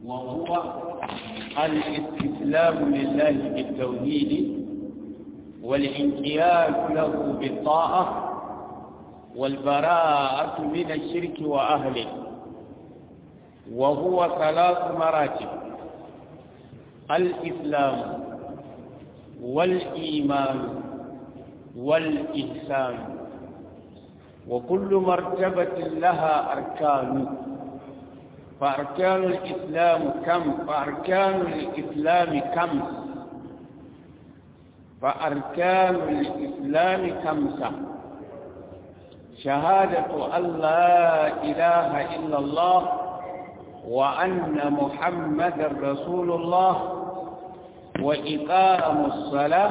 وهو الاستسلام لله بالتوحيد والانقياد له بالطاعة والبراءة من الشرك وأهله، وهو 3 مراتب: الإسلام والإيمان والإحسان، وكل مرتبة لها أركان. فأركان الإسلام خمسة: شهادة أن لا إله إلا الله وأن محمدا رسول الله، وإقام الصلاة،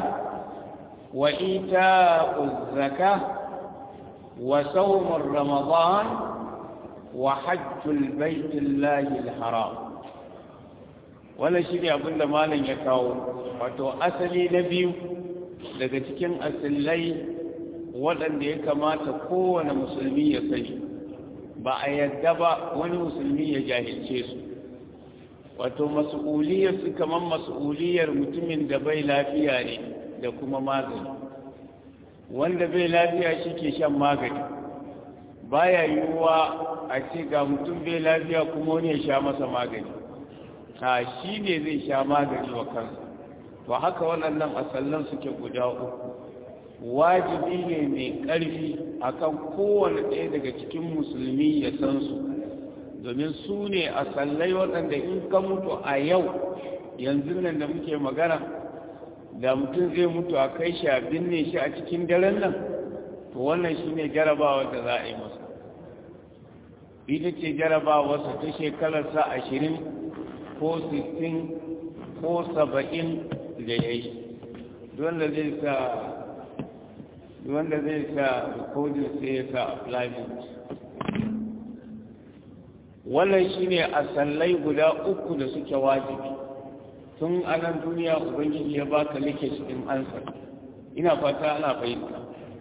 وإيتاء الزكاة، وصوم رمضان، وحج البيت الله الحرام. wannan shi ne abin da malam ya kawo, wato asali na biyu daga cikin asalai waɗanda ya kamata kowane musulmi ya sani, ba a yadda ba wani musulmi ya jahilce su. Wato mas'uliyar su kamar mas'uliyar mutumin da bai lafiya ne da kuma magani. Wanda bai lafiya shi ke shan magani, baya yiwuwa a ce ga mutum bai lafiya kuma wani ya sha masa magani, shi ne zai sha magani wa kansa. To haka waɗannan asallan suke guda uku, wajibi ne mai ƙarfi akan kowane ɗaya daga cikin musulmi ya san su, domin su ne asallai waɗanda in ka mutu a yau yanzu nan da muke magana, da mutum zai mutu a kai shi a binne shi a cikin daren nan, to wannan shi ne jarabawa da za a yi masa. Ita ce jarabawarsa ta shekararsa 20 ko 60 ko 70 da ya yi, wanda zai sa rikodin sai ya sa applyment. Wannan shi ne asallai guda uku da suke wajibi tun a nan duniya. Ubangiji ya baka like cikin ansa, ina fata ana fahimta.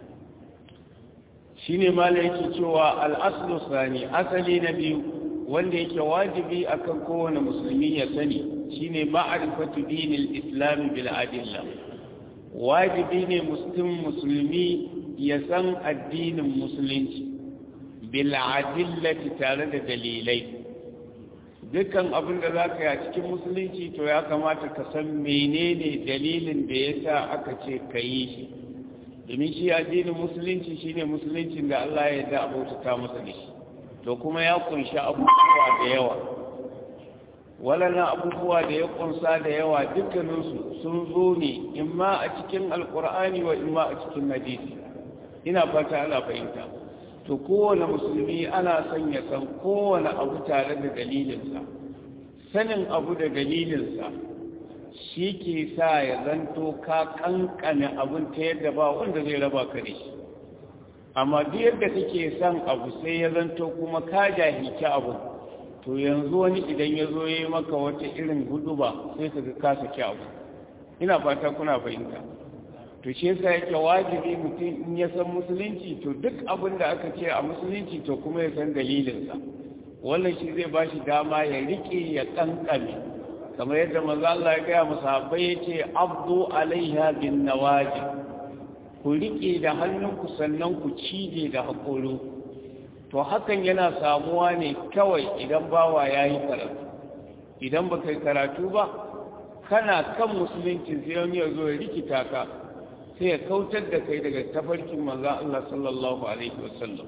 shi ne ma yake cewa al'aslu sani, asali na biyu wanda yake wajibi akan kowane musulmi ya sani, shi ne ma'arifatu dinil islami bil adilla. Wajibi ne musulmi ya san addinin musulunci bil adillati, tare da dalilai. Dukkan abin da za ka yi a cikin musulunci to ya kamata ka san menene dalilin da ya sa aka ce ka yi shi, domin shi addinin musulunci shi ne musuluncin da Allah ya yarda abota masa da shi, to kuma ya kunshi abubuwa da yawa. Waɗannan abubuwa da ya kunsa da yawa dukkaninsu sun zo ne imma a cikin alkur'ani wa imma a cikin hadisi, ina fata ana fahimta. To kowane musulmi ana son ya san kowane abu tare da dalilinsa. Sanin abu da dalilinsa shi ke sa ya zanto ka kankane abin ta yadda ba wanda zai raba ka da shi. Amma duk yadda kake son abu sai ya zanto kuma ka jahilci abu, to yanzu wani idan ya zo ya yi maka wata irin huduba sai ka ga ka saki abu. Ina fata kuna fahimta. To shi yasa yake wajibi mutum in ya san musulunci, to duk abin da aka ce a musulunci to kuma ya san dalilinsa. Wannan shi zai ba shi dama ya riƙe ya kankame, kamar yadda manzo Allah ya gaya masahabai yace abdu alaiha bin nawaji, ku riƙe da hannunku sannan ku cije da haƙoro. To hakan yana samuwa ne kawai idan bawa ya yi karatu. Idan ba kai karatu ba, kana kan musulunci sai wani ya zo ya rikita ka, sai ya kautar da kai daga tafarkin manzo Allah sallallahu alaihi wasallam.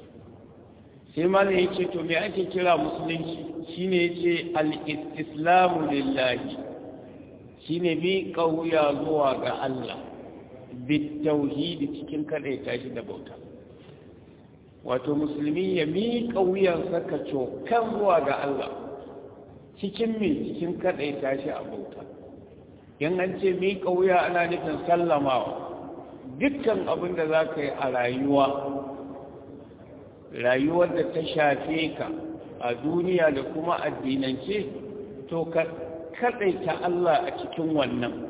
Sai malai yace to me ake kira musulunci? Shine yace al-istislamu lillahi, shine bi kauya zuwa ga Allah bit tauhid, cikin kadaita shi da bauta. Wato musulmi ya mi kauyansa ka cokan zuwa ga Allah cikin cikin kadaita shi a bauta. in an ce miƙa wuya ana nufin sallamawa dukkan abin da za ka yi a rayuwar da ta shafe ka a duniya da kuma addinance, to ka kaɗaita Allah a cikin wannan.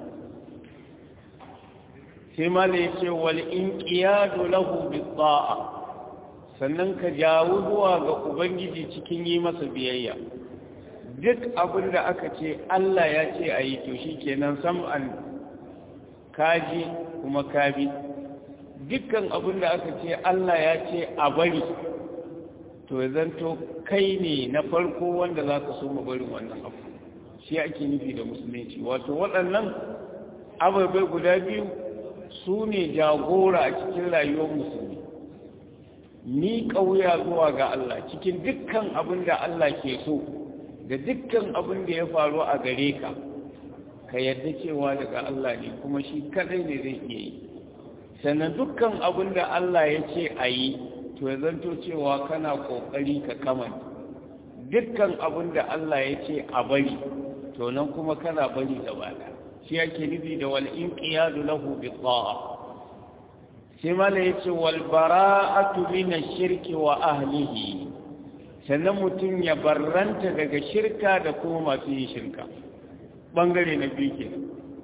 sai ma da ya ce wal inqiyadu lahu bi ta'a, sannan ka jawo zuwa ga ubangiji cikin yi masa biyayya. duk abin da aka ce Allah ya ce a yi to shi kenan sam'an kaji kuma kabi dukkan abin da aka ce Allah ya ce a bari to ya zanto kai ne na farko wanda za ka so mu barin wannan abu shi ake nufi da musulunci wato waɗannan ababai guda biyu su ne jagora a cikin rayuwar musulmi ni ƙauya zuwa ga Allah cikin dukkan abin da Allah ke so da dukkan abin da ya faru a gare ka ka yarda cewa daga Allah ne kuma shi kadai ne zai iya yi sannan dukkan abin da Allah ya ce a yi to ya zanto cewa kana ƙoƙari ka kamanta dukkan abin da Allah ya ce a bari to nan kuma kana bari gaba ɗaya shi yake nufi da wal inqiyadu lahu bi ta'a sai mala yace wal bara'atu min ash-shirki wa ahlihi sannan mutum ya barranta daga shirka da kuma masu yin shirka bangare na biyu kenan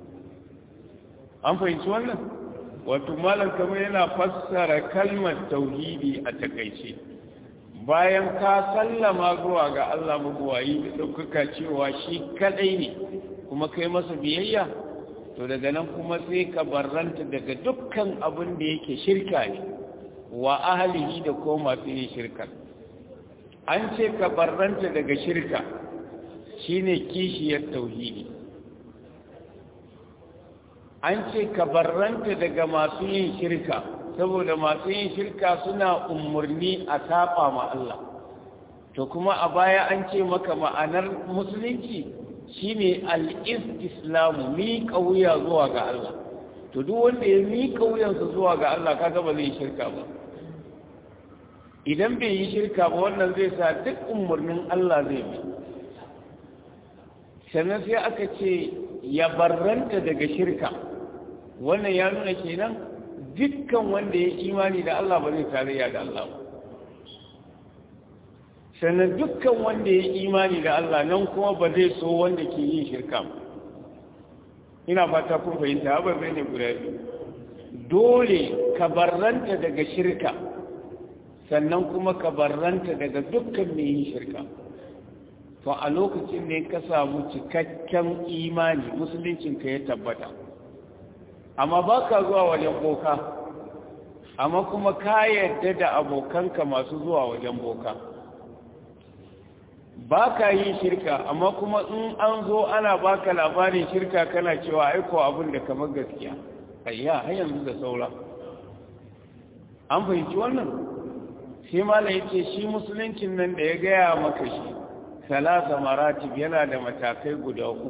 an fahimci wannan wato malam kamar yana fassara kalmar tauhidi a takaice bayan ka sallama zuwa ga Allah mabuwayi da ɗaukaka cewa shi kadai ne kuma kai masa biyayya to daga nan kuma sai ka barranta daga dukkan abin da yake shirka ne wa ahlihi da ko masu yin shirka an ce ka barranta daga shirka shine kishiyar tauhidi an ce ka barranta daga masu yin shirka saboda masu yin shirka suna umarni a saba ma Allah to kuma a baya an ce maka ma'anar musulunci shine al-istislamu miƙa wuya zuwa ga Allah to duk wanda ya miƙa wuyansa zuwa ga Allah kaga ba zai shirka ba idan bai yi shirka ba wannan zai sa duk umarnin Allah zai bi sannan sai aka ce ya barranta daga shirka wannan ya nuna kenan dukkan wanda ya imani da Allah ba zai tarayya da Allah ba sannan dukkan wanda ya imani da Allah nan kuma ba zai so wanda ke yin shirka ba ina fata kun fahimta ba bai ne guda biyu dole ka barranta daga shirka sannan kuma ka barranta daga dukkan mai yin shirka to a lokacin ne ka samu cikakken imani musuluncinka ya tabbata amma ba ka zuwa wajen boka amma kuma ka yarda da abokanka masu zuwa wajen boka ba ka yin shirka amma kuma in an zo ana baka labarin shirka kana cewa aiko abin da kamar gaskiya ayya har yanzu da saura an fahimci wannan sai mala yace shi musuluncin nan da ya gaya maka shi salasa maratib yana da matakai guda uku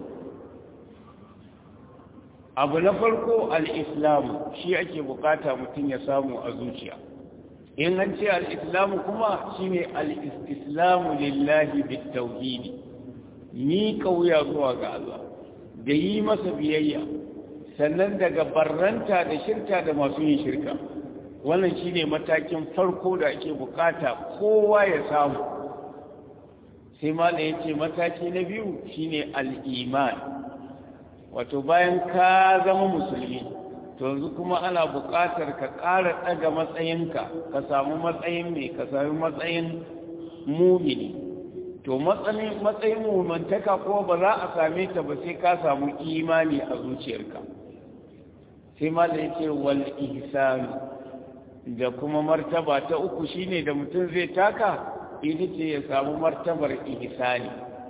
abu na farko al-islam shi ake bukata mutum ya samu a zuciya in an ce al-islam kuma shine al-istislamu lillahi bit-tauhid ni kauya zuwa ga Allah da yi masa biyayya sannan daga barranta da shirka da masu yin shirka wannan shine matakin farko da ake bukata kowa ya samu sai mala yace mataki na biyu shine al-iman wato bayan ka zama musulmi to yanzu kuma ana buƙatar ka ƙara ɗaga matsayinka ka samu matsayin mai ka sami matsayin mumini to matsayin mumantaka kuma ba za a same ta ba sai ka samu imani a zuciyarka sai mala yace wal ihsan da kuma martaba ta uku shine da mutum zai taka ita ce ya samu martabar ihsani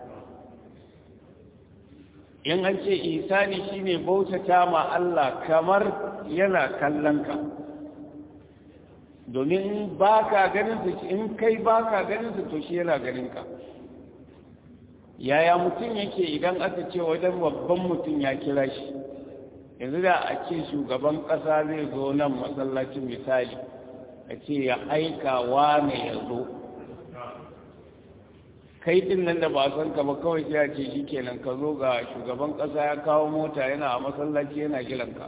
in an ce ihsani shine bautata ma Allah kamar yana kallon ka domin baka ganin su in kai baka ganin su to shi yana ganin ka yaya mutum yake idan aka ce wajen babban mutum ya kira shi yanzu da a ce shugaban ƙasa zai zo nan masallacin misali a ce ya aika wane ya zo kai din nan da ba san ka ba kawai sai a ce shi kenan ka zo ga shugaban ƙasa ya kawo mota yana a masallaci yana kiranka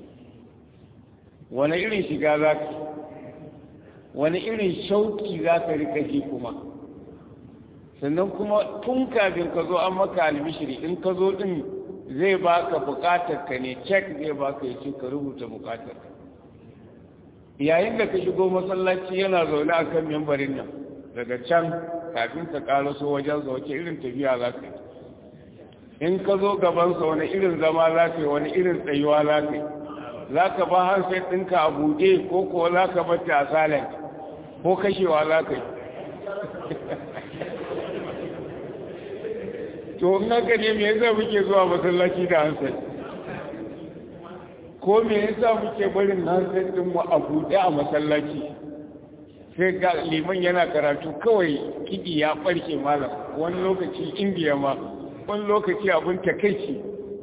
wani irin shiga za ka wani irin shauki za ka rika ji kuma sannan kuma tun kafin ka zo an maka albishiri in ka zo din zai baka bukatar ka ne cek zai baka ya ce ka rubuta bukatar ka yayin da ka shigo masallaci yana zaune a kan membarin nan daga can kafin ka karaso wajensa wace irin tafiya za ka yi, in ka zo gabansa wani irin zama za ka yi, wani irin tsayuwa za ka yi, za ka ba hansai ɗinka a buɗe ko kuwa za ka bata a silent ko kashewa za ka yi. To in haka ne me yasa muke zuwa masallaci da hansai, ko me yasa muke barin hansai ɗinmu a buɗe a masallaci? Sai ga liman yana karatu kawai kiɗi ya ɓarke malam, wani lokaci indiya ma, wani lokaci abin takaici.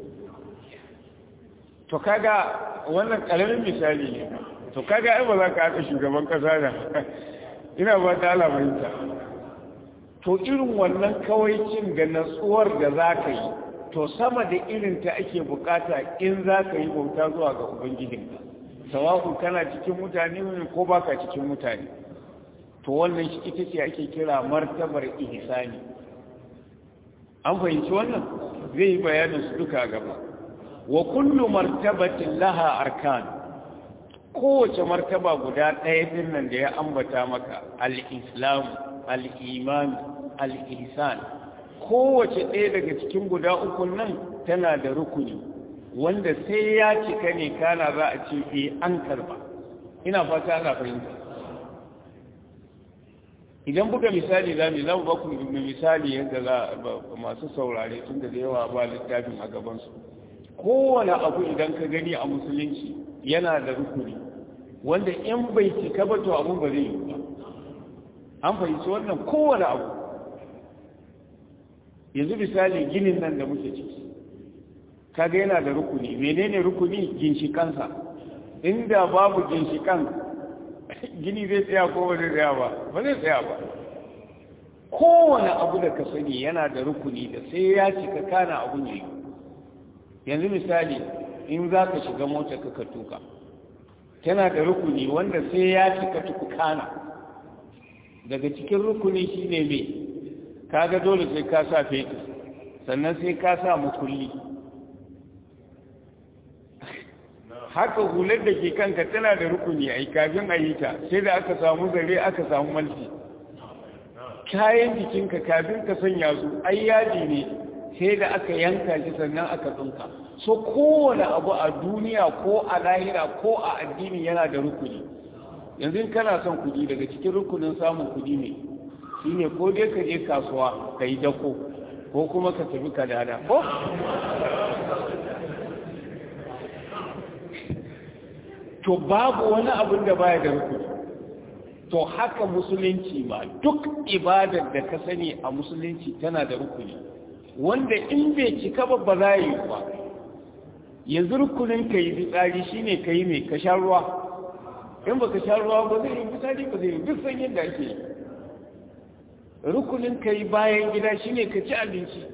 To kaga wannan ƙaramin misali ne, to kaga ai ba za ka haɗa shugaban ƙasa da ina ba ta alamarta. To irin wannan kawaicin da natsuwar da za ka yi, to sama da irin ta ake bukata in za ka yi bauta zuwa ga ubangijinka, sawa'u kana cikin mutane ne ko baka cikin mutane. To wannan shi ita ce ake kira martabar ihsani. An fahimci wannan zai yi bayanin su duka gaba. Wa kullu martabatin laha arkan, kowace martaba guda ɗaya din nan da ya ambata maka, al-islam, al-iman, al-ihsan, kowace ɗaya daga cikin guda uku nan tana da rukuni wanda sai ya cika ne kana za a ce an karba. Ina fata ana fahimta. Idan buga misali za mu ba ku misali yadda za masu saurare tun da yawa ba littafin a gabansu. Kowane abu idan ka gani a musulunci yana da rukuni wanda in bai cika ba to abun ba zai yi ba. An fahimci wannan kowane abu. Yanzu misali ginin nan da muke ciki kaga yana da rukuni. Menene rukuni? Ginshikansa. Inda babu ginshikan gini zai tsaya ko ba zai tsaya ba? Ba zai tsaya ba. Kowane abu da ka sani yana da rukuni da sai ya cika kana abun yayi. Yanzu misali in za ka shiga mota ka tuka, tana da rukuni wanda sai ya cika tukana. Daga cikin rukuni shine me? Kaga dole sai ka sa fetur, sannan sai ka sa mukulli. Haka hular da ke kanka tana da rukuni ai kafin a yi ta, sai da aka samu zare aka samu malti. Kayan jikinka kafin ka sanya su ai yaji ne, sai da aka yanka shi sannan aka tsinka. So kowane abu a duniya ko a lahira ko a addini yana da rukuni. Yanzu in kana son kuɗi, daga cikin rukunin samun kuɗi ne shine ko dai ka je kasuwa ka yi dako ko kuma ka tafi ka dada ko to babu wani abin da baya da rukuni. To haka musulunci ma duk ibadar da ka sani a musulunci tana da rukuni wanda in bai cika ba za yi ba. Yanzu rukunin ka yi fitsari shine ka yi mai ka sha ruwa. In ba ka sha ruwa ba zai yi fitsari, ba zai yi duk sanyin da ake yi. Rukunin ka yi bayan gida shine ka ci abinci.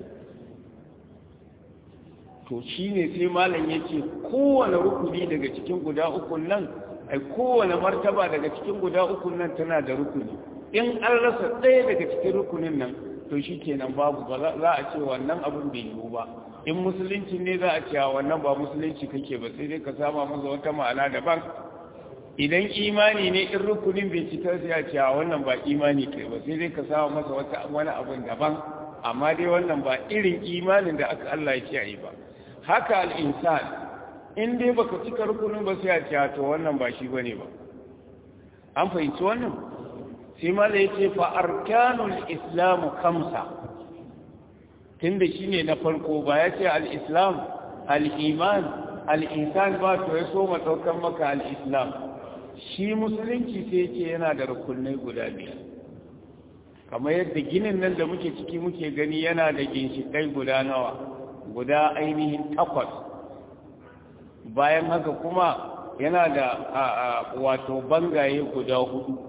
To shine sai malam ya ce kowane rukuni daga cikin guda ukun nan, ai kowane martaba daga cikin guda ukun nan tana da rukuni. In an rasa ɗaya daga cikin rukunin nan to shi kenan babu, ba za a ce wannan abin bai yiwu ba. In musulunci ne za a ce wannan ba musulunci kake ba, sai dai ka sama masa wata ma'ana daban. Idan imani ne in rukunin bai cika sai a ce wannan ba imani kai ba, sai dai ka sama masa wani abin daban. Amma dai wannan ba irin imanin da aka Allah ya ce a yi ba. Haka al'insan in dai baka cika rukunin ba sai a ce to wannan ba shi bane ba. An fahimci wannan? Sai ma da yace fa arkanul islam khamsa, tunda shine na farko ba ya ce al-islam al-iman al-insan ba, to ya so matsaukan maka al-islam. Shi musulunci sai ce yana da rukunai guda biyar, kamar yadda ginin nan da muke ciki muke gani yana da ginshikai guda nawa, guda ainihin 8. Bayan haka kuma yana da wato bangaye guda 4.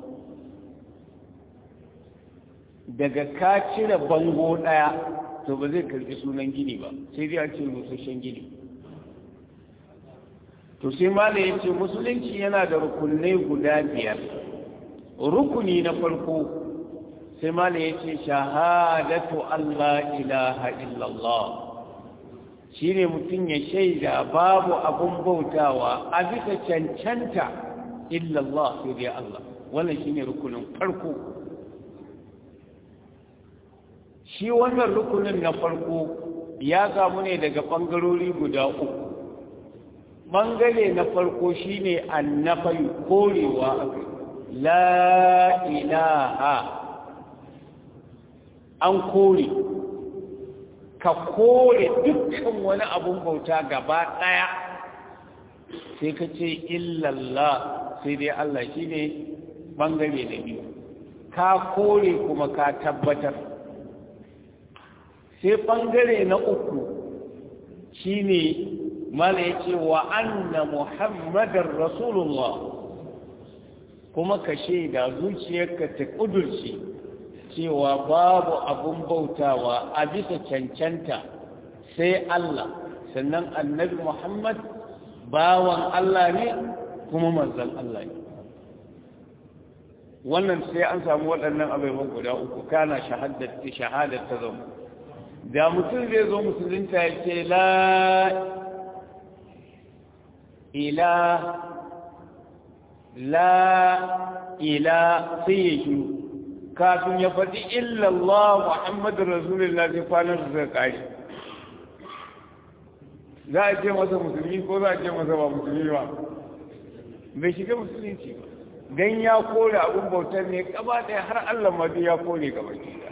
Daga ka cire bango ɗaya to ba zai karbi sunan gini ba, sai dai a ce rusasshen gini. To sai mala ya ce musulunci yana da rukunai guda 5. Rukuni na farko sai mala ya ce shahadatu Allah ilaha illallah, shi ne mutum ya shaida babu abun bautawa a bisa cancanta illallah sai dai Allah. Wannan shi ne rukunin farko. shi wannan rukunin na farko ya samu ne daga ɓangarori guda uku. ɓangare na farko shi ne annafai korewa la ilaha, an kore, ka kore dukkan wani abun bauta gaba ɗaya sai ka ce illallah, sai dai Allah shi ne ɓangare na biyu. Ka kore kuma ka tabbatar. Sai ɓangare na uku shi ne mala ya ce wa anna muhammadar rasulullah, kuma ka shaida zuciyarka ta ƙudurce cewa babu abun bautawa a bisa cancanta sai Allah, sannan annabi Muhammad bawan Allah ne kuma manzon Allah ne. Wannan sai an samu waɗannan abubuwan guda uku kana shahadar ta zama. Da mutum zai zo musulunta ya ce la ila sai ya shi kafin ya faɗi illallah Muhammadu Rasulullah sai kwanan su zai ƙari. Za a ce masa musulmi ko za a ce masa ba musulmi ba? Bai shiga musulunci ba. Don ya kore abin bautar ne gaba ɗaya har Allah ma ya kore gaba ɗaya.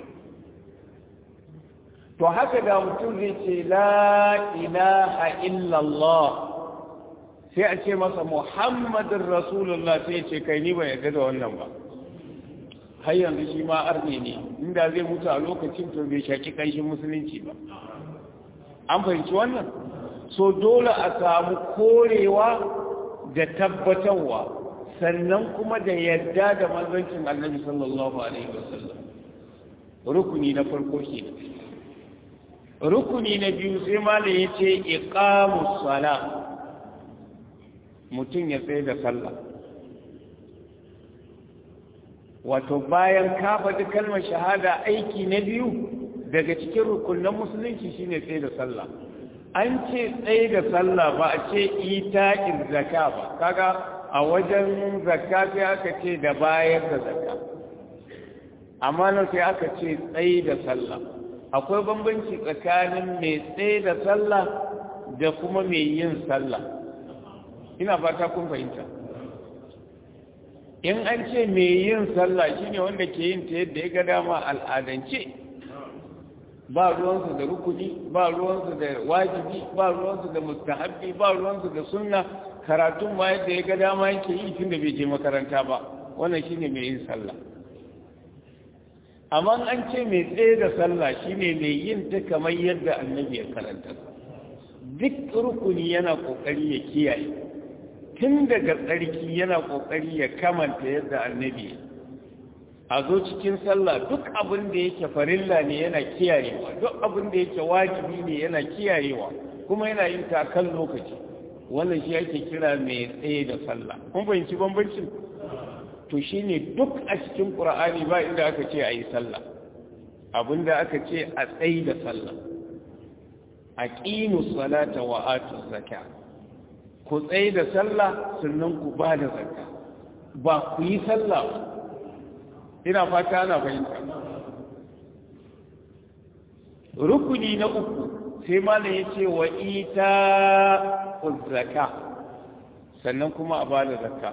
To haka da mutum zai ce la ilaha illallah sai a ce masa Muhammadun Rasulullah sai ce kai ni ba yarda da wannan ba. Har yanzu shi ma arne ne, inda zai mutu a lokacin to bai shaki kanshin musulunci ba. An fahimci wannan? So dole a samu korewa da tabbatarwa, sannan kuma da yarda da manzancin Annabi sallallahu alaihi wasallam. Rukuni na farko kenan. Rukuni na biyu sai malam ya ce iqamus sala, mutum ya tsaye da sallah. Wato bayan ka faɗi kalmar shahada, aiki na biyu daga cikin rukunan musulunci shine tsaye da sallah. An ce tsaye da sallah ba a ce ita'in zakka ba, kaga a wajen zakka sai aka ce da bayar da zakka, amma nan sai aka ce tsaye da sallah. Akwai bambanci tsakanin mai tsaye da sallah da kuma mai yin sallah. Ina fata kun fahimta. In an ce mai yin sallah shine wanda ke yin ta yadda ya ga dama al'adance, ba ruwansu da rukuni, ba ruwansu da wajibi, ba ruwansu da mustahabbi, ba ruwansu da sunna, karatun ma yadda ya ga dama yake yi tun da bai je makaranta ba. Wannan shine mai yin sallah. Amma an ce mai tsaye da sallah shine mai yin ta kamar yadda annabi ya karanta. Duk rukuni yana kokari ya kiyaye, tun daga tsarki yana kokari ya kamanta yadda annabi a zo cikin sallah duk abin da yake farilla ne yana kiyayewa, duk abin da yake wajibi ne yana kiyayewa, kuma yana yin ta kan lokaci. Wannan shi ake kira mai tsaye da sallah. Kun fahimci bambancin? To shi ne duk a cikin ƙura'ani ba inda aka ce a yi sallah, abinda aka ce a tsayi da sallah. A ƙinu salata wa atu zaka, ku tsayi da sallah sannan ku ba da zaka, ba ku yi sallah ba. Ina fata ana fahimta. Rukuni na uku sai malam ya ce wa ita zaka, sannan kuma a ba da zaka.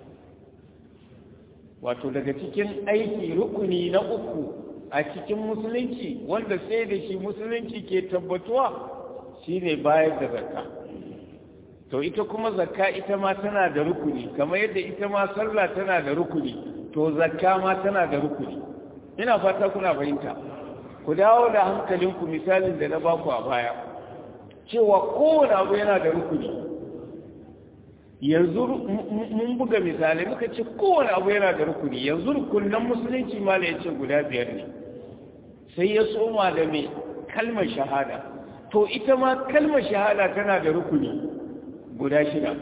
Wato daga cikin aiki rukuni na uku a cikin musulunci wanda sai da shi musulunci ke tabbatuwa shine bayar da zakka. To ita kuma zakka ita ma tana da rukuni, kamar yadda ita ma sallah tana da rukuni, to zakka ma tana da rukuni. Ina fata kuna fahimta. Ku dawo da hankalinku misalin da na baku a baya cewa kowane abu yana da rukuni. Yanzu mun buga misali muka ce kowane abu yana da rukuni. Yanzu rukunan musulunci ma ya ce guda 5 ne, sai ya soma da mai kalmar shahada. To ita ma kalmar shahada tana da rukuni guda 6.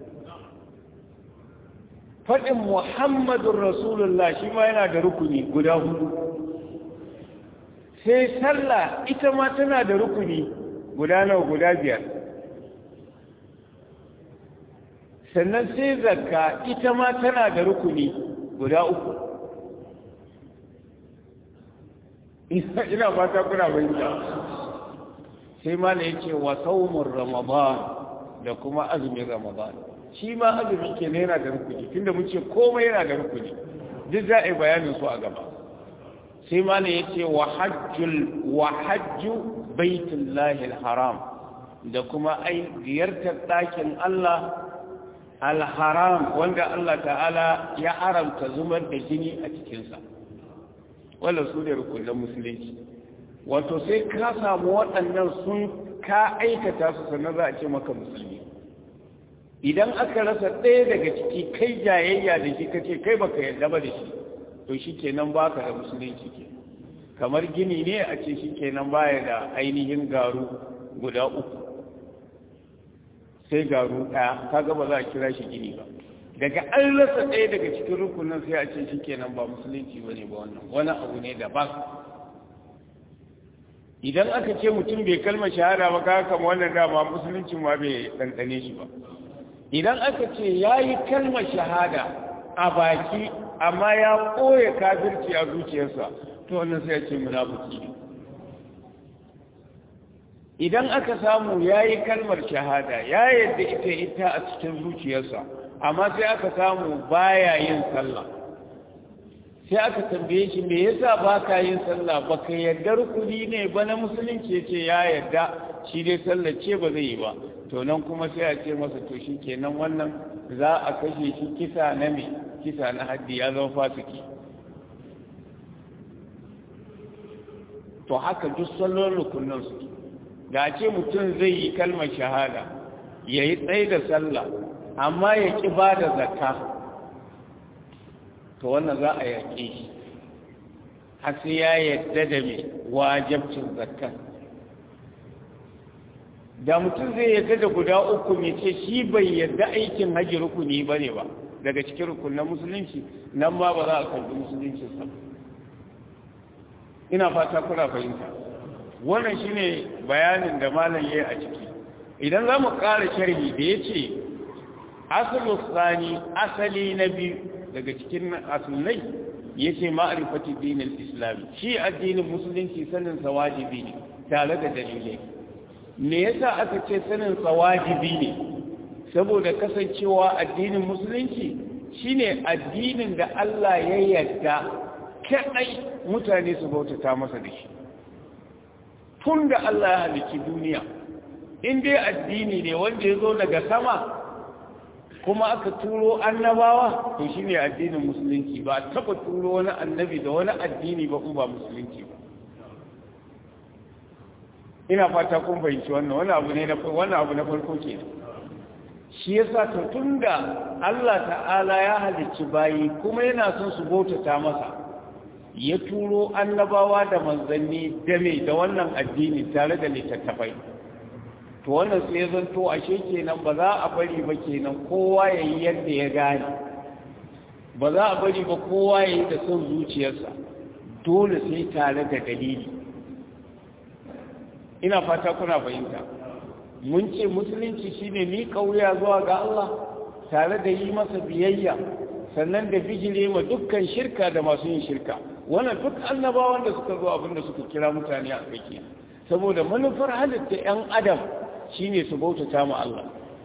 Faɗin Muhammadun Rasulullah shi ma yana da rukuni guda 4. Sai sallah ita ma tana da rukuni guda nawa? Guda 5. Sannan sai zakka ita ma tana da rukuni guda 3. ina fata kuna bayyana. Sai ma ne yake wa saumur ramadan da kuma azumin ramadan, shi ma azumi ke ne yana da rukuni, tunda mun ce komai yana da rukuni, duk za a yi bayanin su a gaba. sai ma ne yace wa hajju baitullahi alharam, da kuma ziyartar ɗakin Allah alharam wanda Allah ta'ala ya haramta zubar da jini a cikinsa. Wannan su ne rukunin musulunci. Wato sai ka samu waɗannan sun ka aikata su sannan za a ce maka musulmi. Idan aka rasa ɗaya daga ciki kai jayayya da shi kace kai baka yarda ba da shi, to shi kenan baka da musulunci ke. Kamar gini ne a ce shi kenan baya da ainihin garu guda uku, sai garu ɗaya, kaga ba za a kira shi gini ba. Daga an rasa ɗaya daga cikin rukunin sai a ce shi kenan ba musulunci ba ne ba, wannan wani abu ne da ba. Idan aka ce mutum bai kalma shahada ba, kaga kama wannan dama musulunci ma bai ɗanɗane shi ba. Idan aka ce ya yi kalma shahada a baki amma ya ɓoye kafirci a zuciyarsa, to wannan sai ya ce munafiki ne. Idan aka samu ya yi kalmar shahada ya yadda ita a cikin zuciyarsa, amma sai aka samu baya yin sallah, sai aka tambaye shi me yasa baka yin sallah, baka yarda rukuni ne ba na musulunci, yace ya yarda shi dai sallah ce ba zai yi ba, to nan kuma sai a ce masa to shi kenan wannan za a kashe shi kisa na me, kisa na haddi, ya zama fasiki. To haka duk sallon rukunan su, da ce mutum zai yi kalmar shahada ya yi tsaye da sallah amma ya ƙi ba da zakka, to wannan za a yaƙe shi har sai ya yadda da mai wajabcin zakka. Da mutum zai yadda da guda uku mai ce shi bai yadda aikin hajji rukuni ba ne ba daga cikin rukunan musulunci, nan ma ba za a karɓi musuluncinsa. Ina fata kuna fahimta. Wannan shine bayanin da malam yayi a ciki. Idan za mu ƙara sharhi da yace aslu tsani, asali na biyu daga cikin asulai, yace ma'rifatu dinil islam, shi addinin musulunci sanin sa wajibi ne tare da dalilai. Me yasa aka ce sanin sa wajibi ne? Saboda kasancewa addinin musulunci shine addinin da Allah ya yarda kadai mutane su bautata masa da shi. Tun da Allah ya halicci duniya, in dai addini ne wanda ya zo daga sama kuma aka turo annabawa, to shi ne addinin musulunci. Ba a taɓa turo wani annabi da wani addini ba in ba musulunci ba. Ina fata kun fahimci wannan, wani abu na farko ke. Shi yasa to tun da Allah ta'ala ya halicci bayi kuma yana son su bautata masa, ya turo annabawa da manzanni da wannan addini tare da littattafai. To wannan sai zanto ashe kenan ba za a bari ba kenan kowa ya yi yadda ya gane, ba za a bari ba kowa ya yi da son zuciyarsa, dole sai tare da dalili. Ina fata kuna fahimta. Mun ce musulunci shine ni kauya zuwa ga Allah tare da yi masa biyayya, sannan da bijire ma dukkan shirka da masu yin shirka. Wannan duk annabawan da suka zo abinda suka kira mutane a kai, saboda manufar halitta 'yan adam shine su bautata ma Allah.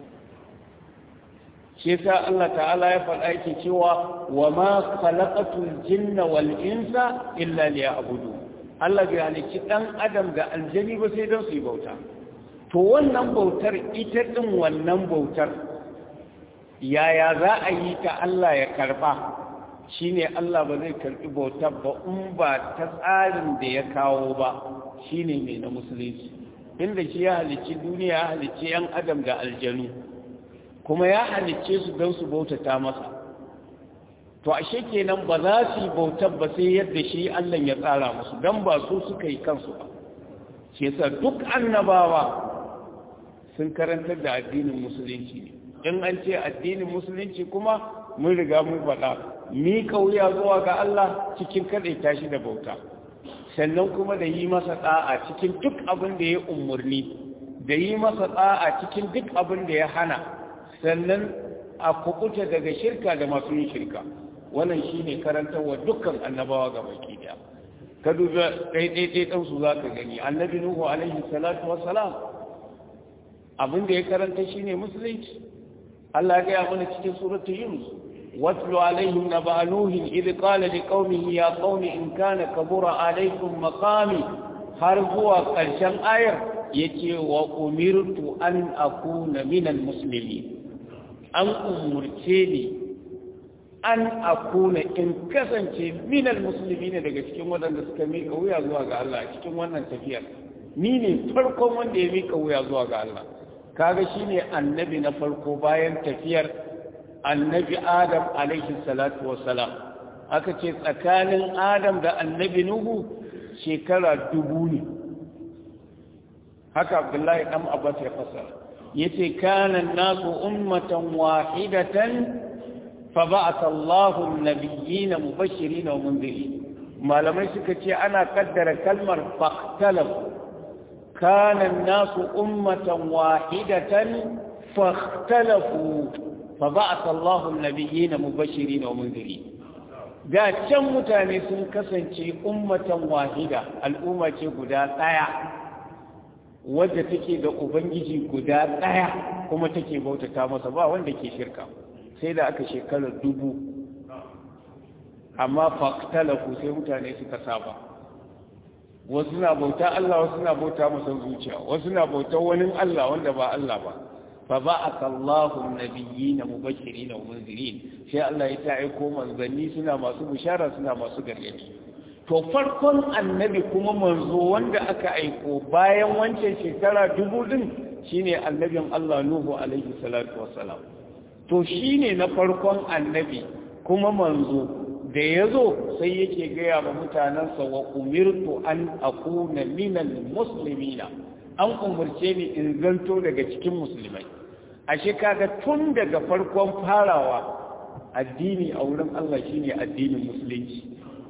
Shi yasa Allah ta'ala ya faɗa yake cewa wa ma khalaqatul jinna wal insa illa liya'budu. Allah bai halicci dan adam da aljani ba sai don su yi bauta. To wannan bautar ita din wannan bautar yaya za a yi ta Allah ya karba? Shi ne Allah ba zai karɓi bautar ba in ba ta tsarin da ya kawo ba, shi ne mai na musulunci. Inda shi ya halicci duniya, ya halicci 'yan adam da aljanu, kuma ya halicce su don su bautata masa. To ashe kenan ba za su yi bautar ba sai yadda shi Allah ya tsara musu, don ba su suka yi kansu ba. Shi yasa duk annabawa sun karantar da addinin musulunci ne. In an ce addinin musulunci kuma mun riga mun faɗa, mi kauya zuwa ga Allah cikin kaɗaita shi da bauta, sannan kuma da yi masa ɗa'a cikin duk abin da ya umarni, da yi masa ɗa'a cikin duk abin da ya hana, sannan a kukuta daga shirka da masu yin shirka. Wannan shi ne karantarwa dukkan annabawa ga baki ɗaya. ka duba ɗaiɗaiɗai ɗansu za ka gani annabi nuhu alaihi salatu wassalam abin da ya karanta shi ne musulunci Allah ya gaya mana cikin suratu yunus watlu alaihim naba nuhin idh qala liqaumihi ya qaumi in kana kabura alaikum maqami har zuwa ƙarshen ayar yace wa umirtu an akuna minal muslimin an umurce ni an akuna in kasance minal muslimin daga cikin waɗanda suka mika wuya zuwa ga Allah a cikin wannan tafiyar ni ne farkon wanda ya mika wuya zuwa ga Allah kaga shine annabi na farko bayan tafiyar annabi Adam alaihi salatu wassalam aka ce tsakanin Adam da annabi Nuhu shekara 2000 ne haka Abdullahi dan Abbas ya fasara yace kana nasu ummatan wahidatan fa ba'atha Allahu an-nabiyyin mubashirin wa mundirin malamai suka ce ana kaddara kalmar faqtalaf kana nasu ummatan wahidatan fakhtalafu fa ba'atha Allahu an-nabiyyin mubashirin wa mundirin da can mutane sun kasance ummatan wahida al'umma ce guda daya wadda take da ubangiji guda daya kuma take bautata masa ba wanda ke shirka sai da aka shekara 2000 amma faqtalafu sai mutane suka saba wasu na bauta Allah wasu na bauta masa zuciya wasu na bauta wani Allah wanda ba Allah ba fa ba'atha Allahu an-nabiyyin mubashirin wa munzirin sai Allah ya aiko manzanni suna masu bishara suna masu gargadi to farkon annabi kuma manzo wanda aka aiko bayan wancan shekara 2000 din shine annabin Allah Nuhu alaihi salatu wassalam to shine na farkon annabi kuma manzo da yazo sai yake gaya wa mutanansa wa umirtu an akuna minal muslimina an umurce ni in zanto daga cikin musulmai ashe kaga tun daga farkon farawa addini a wurin Allah shine addinin musulunci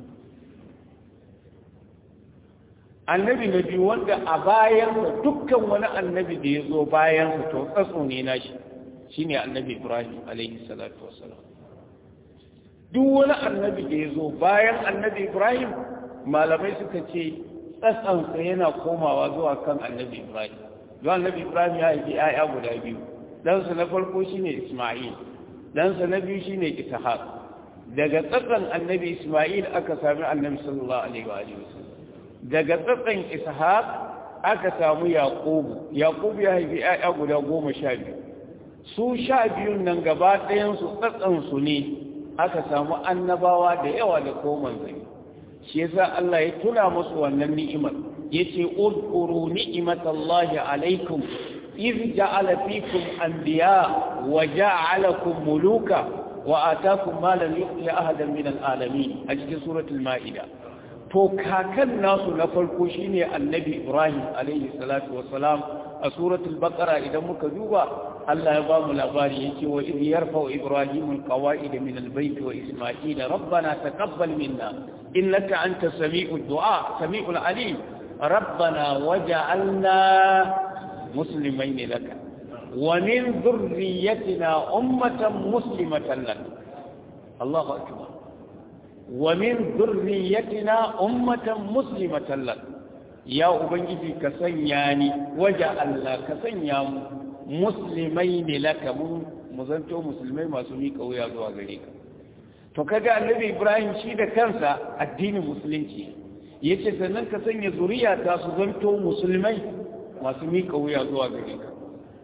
annabi na biyu wanda a bayansa dukkan wani annabi da ya zo bayansa to tsatso ne nashi shine annabi Ibrahim alaihi salatu wassalam duk wani annabi da ya zo bayan annabi Ibrahim malamai suka ce tsatsansa yana komawa zuwa kan annabi Ibrahim zuwa annabi Ibrahim ya haifi 'ya'ya guda biyu ɗansa na farko shine Isma'il ɗansa na biyu shine Ishaq daga tsatsan annabi Isma'il aka sami annabi sallallahu alaihi wa sallam daga tsatsan Ishaq aka samu Yaqub ya haifi 'ya'ya guda 12 su 12 nan gaba ɗayan su tsatsan su ne aka samu annabawa da yawa da ko manzanni shi yasa Allah ya tuna musu wannan ni'imar yace udkuru ni'matallahi alaikum iz ja'ala fikum anbiya wa ja'alakum muluka wa ataakum ma lam yu'ti ahadan min al'alamin a cikin suratul ma'ida to kakan nasu na farko shine annabi Ibrahim alaihi salatu wassalam a suratul baqara idan muka duba Allah ya ba mu labari yake wa idh yarfa'u ibrahimu alqawa'ida min albayt wa isma'il rabbana taqabbal minna innaka antas sami'ud du'a sami'ul alim rabbana waj'alna muslimain laka wa min dhurriyyatina ummatan muslimatan lak Allahu akbar wa min dhurriyyatina ummatan muslimatan lak ya ubangiji ka sanya ni waj'alna ka sanya mu musulmai ne laka mu zanto musulmai masu miƙa wuya zuwa gare ka to kaga annabi Ibrahim shi da kansa addinin musulunci yace sannan ka sanya zuriya ta su zanto musulmai masu miƙa wuya zuwa gare ka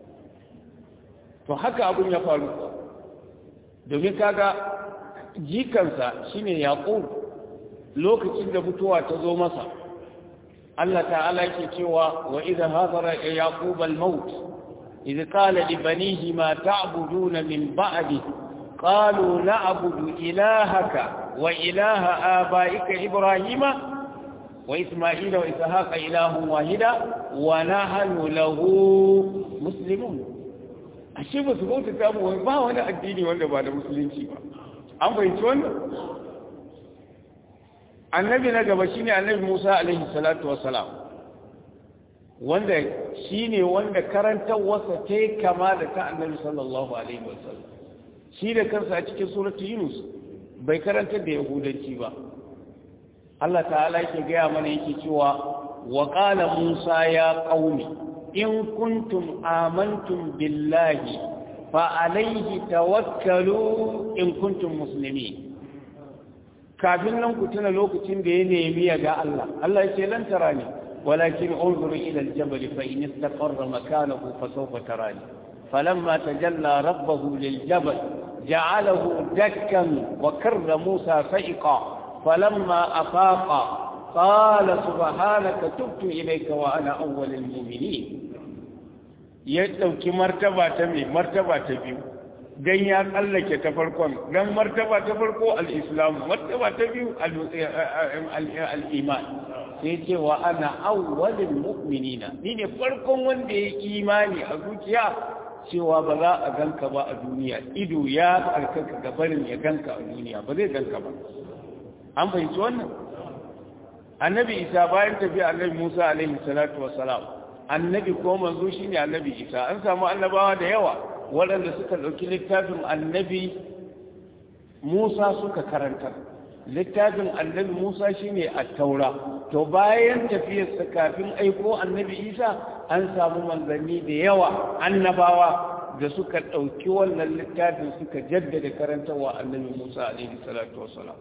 to haka abun ya faru domin kaga jikansa shine Yaqub lokacin da mutuwa ta zo masa Allah ta'ala yake cewa wa idha hadara yaqub al-maut إذ قال لبنيه ما تعبدون من بعده قالوا نعبد إلهك وإله آبائك إبراهيم وإسماعيل وإسحاق إله واحدا ونحن له مسلمون ashe ba su bauta ta mu ba wani addini wanda ba da musulunci ba an fahimci wannan annabi na gaba shine annabi Musa alaihi salatu wassalam wanda shi ne wanda karantarwarsa ta yi kama da ta annabi sallallahu alaihi wasallam shi da kansa a cikin suratu yunus bai karantar da yahudanci ba Allah ta'ala yake gaya mana yake cewa wa qala Musa ya qaumi in kuntum amantum billahi fa alayhi tawakkalu in kuntum muslimin. Kafin nan ku tuna lokacin da ya nemi ya ga Allah ya ce lan tarani walakin unzur ila al-jabal fa in istaqarra makanahu fa sawfa tarani falamma tajalla rabbahu lil-jabal ja'alahu dakkan wa karra Musa sa'iqa فلما أفاق قال سبحانك تبت إليك وأنا أول المؤمنين يدوك مرتبة تبيو dan ya tsallake ta farkon dan martaba ta farko al-islam martaba ta biyu al-iman sai ce wa ana awwalul mu'minina ni ne farkon wanda ya imani a zuciya cewa ba za a ganka ba a duniya ido ya tsarkaka gabarin ya ganka a duniya ba zai ganka ba. An fahimci wannan annabi isa bayan tafiya annabi musa alaihi salatu wassalam annabi ko manzo shine annabi isa an samu annabawa da yawa waɗanda suka ɗauki littafin annabi musa suka karanta littafin annabi musa shine at-taura to bayan tafiyarsa kafin aiko annabi isa an samu manzanni da yawa annabawa da suka ɗauki wannan littafin suka jaddada karantarwa annabi musa alaihi salatu wassalam.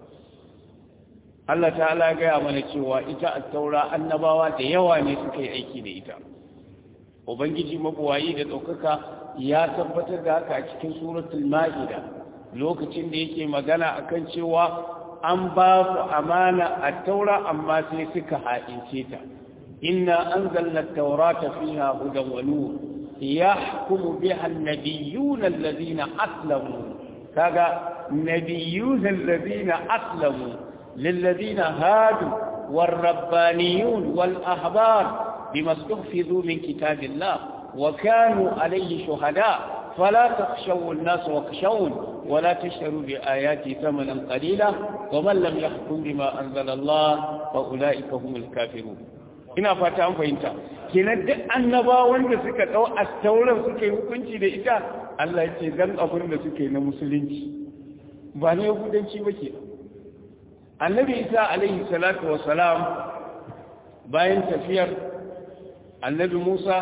Allah ta'ala gaya mana cewa ita at-taura annabawa da yawa ne suka yi aiki da ita. Ubangiji mabuwayi da ɗaukaka ya tabbatar da haka a cikin suratul ma'ida lokacin da yake magana akan cewa an ba su amana at-taura amma sai suka haɗince ta. Inna anzalna at-taurata fiha hudan wa nur yahkumu biha an-nabiyyuna alladhina aslamu. Kaga nabiyyuna alladhina aslamu للذين هادوا والربانيون والأحبار بما استحفظوا من كتاب الله وكانوا عليه شهداء فلا تخشوا الناس واخشون ولا تشتروا بآياتي ثمنا قليلا ومن لم يحكم بما أنزل الله فأولئك هم الكافرون. ina fata an fahimta kenan duk annabawan da suka dau at-tauran suka yi hukunci da ita Allah ya ce dan abin da suke na musulunci ba ne yahudanci ba ke. Annabi Isa alaihi salatu wassalam bayan tafiyar annabi Musa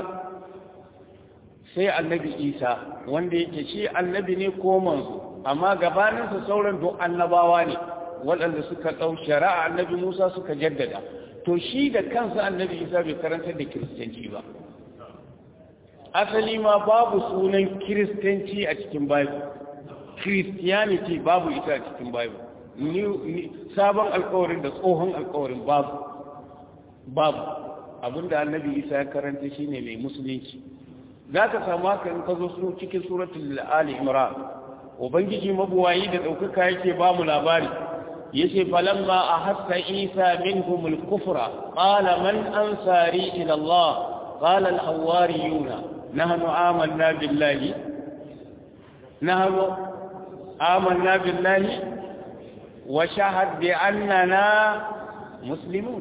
sai annabi Isa wanda yake shi annabi ne ko manzo amma gabaninsa sauran duk annabawa ne waɗanda suka ɗau shari'a annabi Musa suka jaddada to shi da kansa annabi Isa bai karantar da kiristanci ba. Asali ma babu sunan kiristanci a cikin Bible. Christianity babu ita a cikin Bible. Sabon alkawarin da tsohon alkawarin babu abinda annabi Isa ya karanta shine mai musulunci. Za ka samu haka in ka zo su cikin suratul Ali Imran ubangiji mabuwayi da ɗaukaka yake ba mu labari yace falamma ahassa Isa minhum al-kufra qala man ansari ila Allah qala al-hawariyuna nahnu amanna billahi وشهد بأننا مسلمون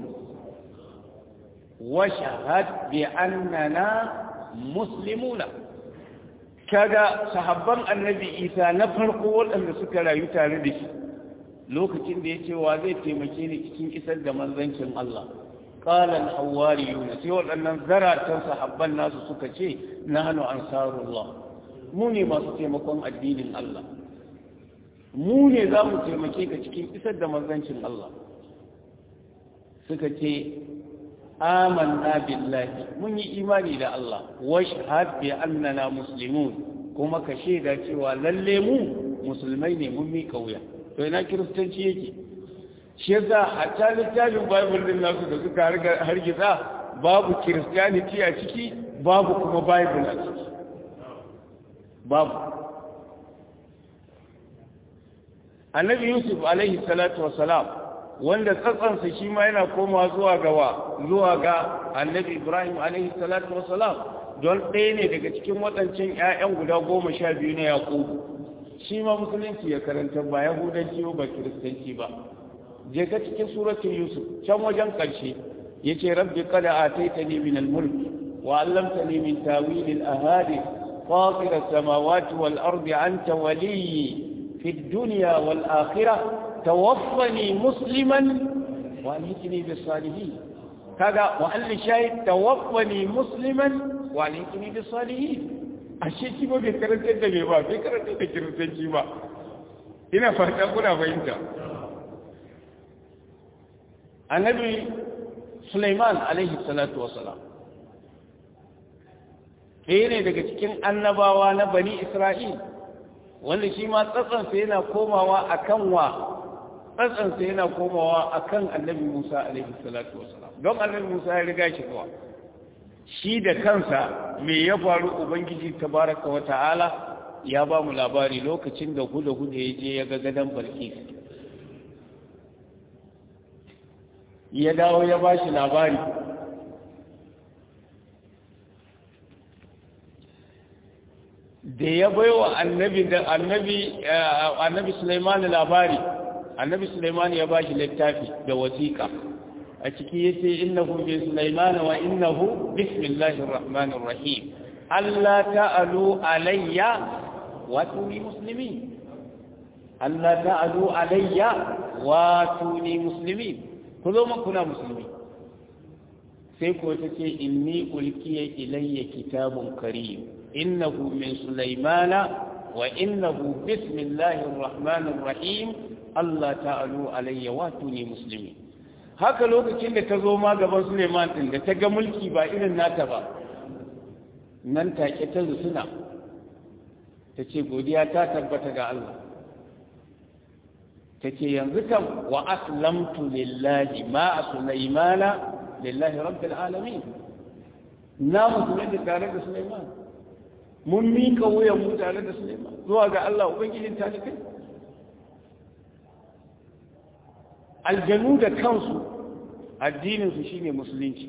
kaga sahabban annabi Isa na farko waɗanda suka rayu tare da shi lokacin da yace wa zai taimake ni cikin isar da manzancin Allah qala al-hawariyuna sai waɗannan zaratan sahabban nasu suka ce nahnu ansarullah mu ne masu taimakon addinin Allah mu ne za mu taimake ka cikin isar da manzancin Allah suka ce amanna billahi mun yi imani da Allah wa shahad bi annana muslimun kuma ka shaida cewa lalle mu musulmai ne mun mi kauya to ina kiristanci yake shi yasa hatta littafin bible din nasu da suka hargiza babu christianity a ciki babu kuma bible a ciki babu. Annabi Yusuf alaihi salatu wassalam wanda tsatsansa shi ma yana koma zuwa ga Annabi Ibrahim alaihi salatu wassalam don ɗaya ne daga cikin waɗancan ƴaƴan guda 12 na Yaqubu shi ma musulunci ya karanta ba yahudanci ba kiristanci ba. Je ka cikin suratul Yusuf can wajen ƙarshe yace rabbi qad ataitani min al-mulk wa 'allamtani min tawil al-ahadith fatir as-samawati wal-ardi anta waliyyi في الدنيا والآخرة توفني مسلما wa alhikni bis salihin kaga wa alli shahid tawaffani musliman wa alhikni bis salihin ashe shi ba bai karanta da me ba bai karanta da kiristanci ba ina fata kuna fahimta annabi Sulaiman alaihi salatu wasalam ne daga cikin annabawa na bani Isra'il wanda shi ma tsatsansa yana komawa akan annabi Musa alaihi salatu wasalam don annabi Musa ya riga shi zuwa shi da kansa me ya faru ubangiji tabaraka wa ta'ala ya ba mu labari lokacin da hudu ya je ya ga gadan Balkis ya dawo ya ba shi labari da ya baiwa annabi Sulaiman labari annabi Sulaiman ya ba shi littafi da wasiƙa a ciki yace innahu bi Sulaiman wa innahu bismillahir rahmanir rahim alla ta'alu alayya wa tuni muslimin alla ta'alu alayya wa tuni muslimin kuzo mun kuna musulmi sai ko tace inni ulqiya ilayya kitabun karim innahu min Sulaiman wa innahu bismillahir rahmanir rahim alla ta'alu alayya wa tuni muslimin haka lokacin da ta zo ma gaban Suleiman din da ta ga mulki ba irin nata ba nan take ta rusuna ta ce godiya ta tabbata ga Allah ta ce yanzu kam wa aslamtu lillahi ma Sulaimana lillahi rabbil alamin na musulmi da tare da Suleiman mun mika wuyan mu tare da Suleiman zuwa ga Allah ubangijin ta kai aljanu da kansu addininsu shine musulunci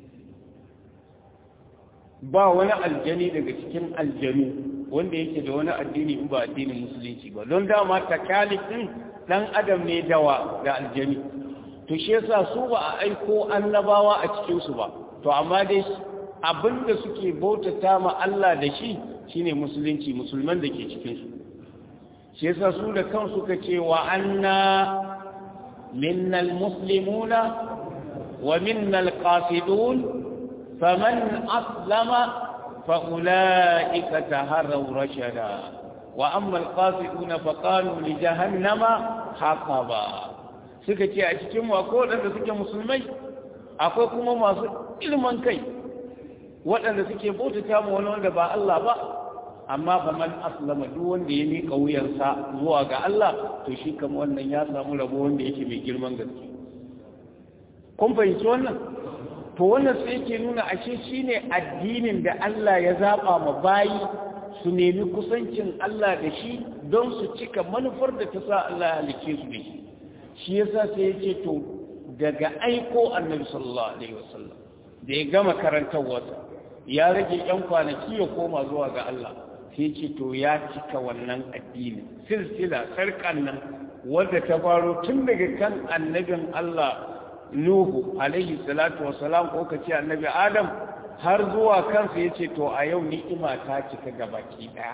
ba wani aljani daga cikin aljanu wanda yake da wani addini in ba addinin musulunci ba don dama takalifin dan adam ne dawa da aljani to shi yasa su ba a aiko annabawa a cikin su ba to amma dai abinda suke bautata ma Allah da shi shine musulunci musulman da ke cikin su shi yasa su da kansu kace wa anna minna almuslimuna wa minna alqasidun faman aslama fa ulaika taharraw rashada wa amma alqasiduna fa qalu li jahannama haqaba suka ce a cikin mu akwai wadanda suke musulmai akwai kuma masu ilman kai waɗanda suke bautata mu wani wanda ba Allah ba amma fa man aslama duk wanda ya miƙa wuyarsa zuwa ga Allah to shi kam wannan ya samu rabo wanda yake mai girman gaske kun fahimci wannan to wannan sai yake nuna ashe shine addinin da Allah ya zaba ma bayi su nemi kusancin Allah da shi don su cika manufar da ta sa Allah ya halice su da shi shi yasa sai yace to daga aiko annabi sallallahu alaihi wasallam da ya gama karantarwarsa ya rage yan kwanaki ya koma zuwa ga Allah sai ce to ya cika wannan addini silsila sarkan nan wanda ta faro tun daga kan annabin Allah Nuhu alaihi salatu wassalam ko kace annabi Adam har zuwa kansa yace to a yau ni'ima ta cika gabaki daya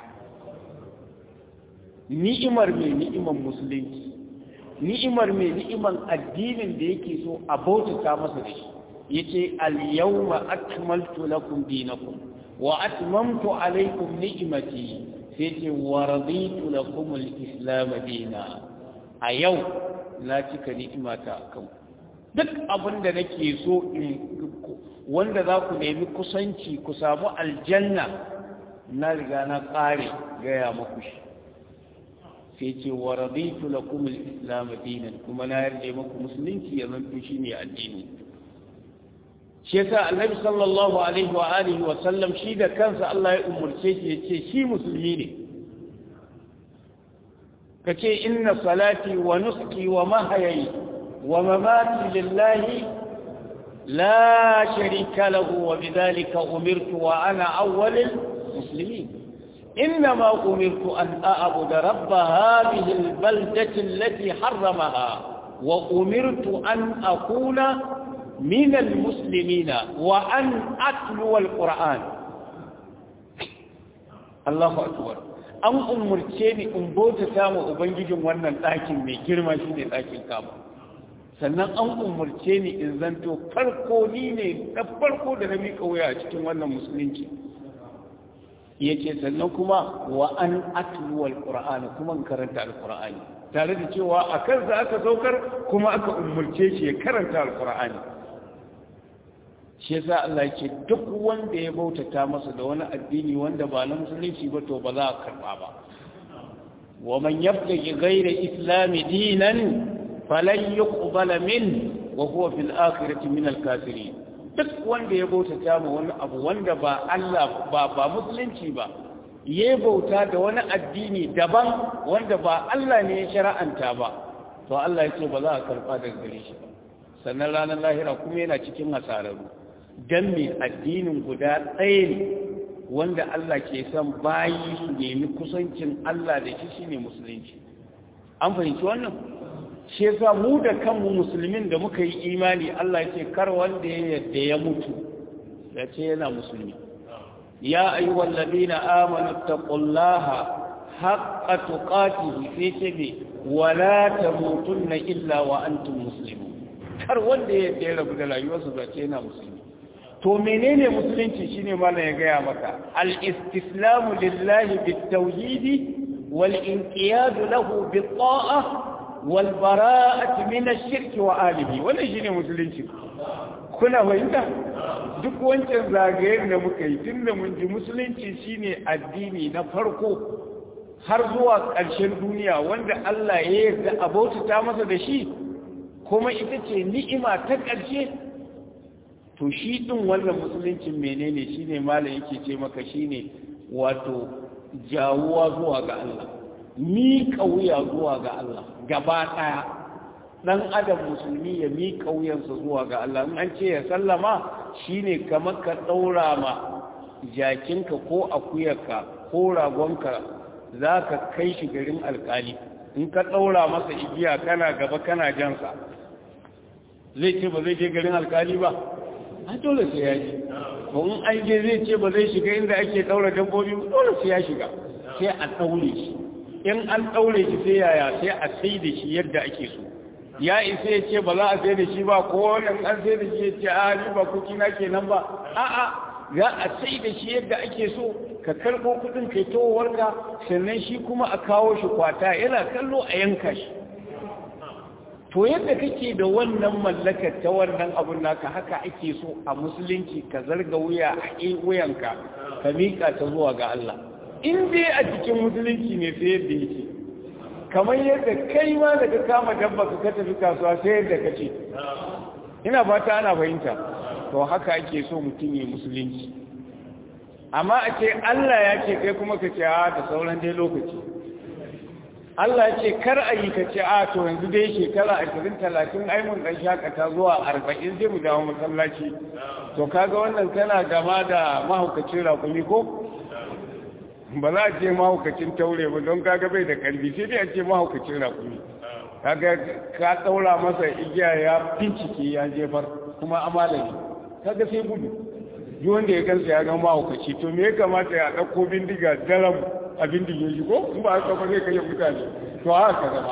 ni'imar mai ni'imar musulunci ni'imar mai ni'iman addinin da yake so a bautata masa da shi yace al-yawma akmaltu lakum dinakum wa atmamtu alaykum ni'mati sai ce wa raditu lakum al-islam dinan a yau na cika ni'imata akan duk abinda nake so wanda za ku nemi kusanci ku samu aljanna na riga na kare gaya muku shi sai ce wa raditu lakum al-islam dinan kuma na yarda muku musulunci ya zanto shine addini shi yasa annabi sallallahu alaihi wa alihi wa sallam shi da kansa Allah ya umurce shi yace shi musulmi ne kace inna salati wa nuski wa mahyayi wa mamati lillahi la sharika lahu wa bidhalika umirtu wa ana awwalul muslimin إنما أمرت أن أعبد رب هذه البلدة التي حرمها وأمرت أن أكون من المسلمين وأن أتلو القرآن الله أكبر أن أمرتني أن بوت سامو أبنجي وانا لكن من كلمة شيني لكن كاما sannan an umarce ni in zanto farko ni ne na farko da na miƙa wuya a cikin wannan musulunci yace sannan kuma wa an atlu alqur'ana kuma in karanta alqur'ani tare da cewa a kansa aka saukar kuma aka umarce shi ya karanta alqur'ani shi yasa Allah yake duk wanda ya bautata masa da wani addini wanda ba na musulunci ba to ba za a karba ba wa man yabtaghi ghayra islami dinan falan yuqbala min wa huwa fil akhirati min al kafirin duk wanda ya bautata ma wani abu wanda ba Allah ba musulunci ba ya bauta da wani addini daban wanda ba Allah ne ya shar'anta ba to Allah ya ce ba za a karba daga gare shi ba sannan ranar lahira kuma yana cikin hasararru dan me addinin guda ɗaya ne wanda Allah ke son bayi su nemi kusancin Allah da shi shine musulunci an fahimci wannan shi yasa mu da kanmu musulmin da muka yi imani Allah ya ce kar wanda ya yadda ya mutu ya ce yana musulmi ya ayyuhal ladina amanu taqullaha haqqa tuqatihi fi tabi wa la tamutunna illa wa antum muslimun kar wanda ya yadda ya rabu da rayuwarsa ya ce yana musulmi to menene musulunci shine mallan ya gaya maka al-istislamu lillahi bit-tauhid wal-inqiyad lahu bit-ta'ah wal-bara'ati min ash-shirk wa alihi wannan shine musulunci kuna fahimta duk wancan zagayen da muka yi tunda mun ji musulunci shine addini na farko har zuwa ƙarshen duniya wanda Allah ya yarda a bautata masa da shi kuma ita ce ni'ima ta ƙarshe to shi ɗin wannan musuluncin menene shine malam yake ce maka shine wato jawuwa zuwa ga Allah miƙa wuya zuwa ga Allah gaba ɗaya ɗan adam musulmi ya miƙa wuyansa zuwa ga Allah in an ce ya sallama shine kamar ka ɗaura ma jakinka ko akuyarka ko ragonka za ka kai shi garin alƙali in ka ɗaura masa igiya kana gaba kana jansa zai ce ba zai je garin alƙali ba a dole sai ya ji ko in an je zai ce ba zai shiga inda ake daura dabbobi dole sai ya shiga sai a daure shi in an daure shi sai yaya sai a sai da shi yadda ake so ya isa ya ce ba za a sai da shi ba ko in an sai da shi ya ce a ni ba kuki na kenan ba a'a za a sai da shi yadda ake so ka karbo kudin kai towarka sannan shi kuma a kawo shi kwata yana kallo a yanka shi to yadda kake da wannan mallakar ta wannan abun naka haka ake so a musulunci ka zarga wuya a wuyanka ka miƙa ta zuwa ga Allah in dai a cikin musulunci ne sai yadda yake kamar yadda kai ma da ka kama dabba ka tafi kasuwa sai yadda kace ina fata ana fahimta to haka ake so mutum ya musulunci amma a ce Allah ya ce kai kuma ka ce a da sauran dai lokaci Allah ce kar a yi ka ce a to yanzu dai shekara 20-30 ai mun dan shakata zuwa 40 zai mu dawo masallaci to kaga wannan kana gama da mahaukacin rakumi ko ba za a ce mahaukacin taure ba don kaga bai da karfi sai dai a ce mahaukacin rakumi kaga ka daura masa igiya ya bincike ya jefar kuma amala ne kaga sai gudu duk wanda ya gansa ya ga mahaukaci to me ya kamata ya dauko bindiga daram abin da ya shigo in ba haka ba zai kai mutane to haka gaba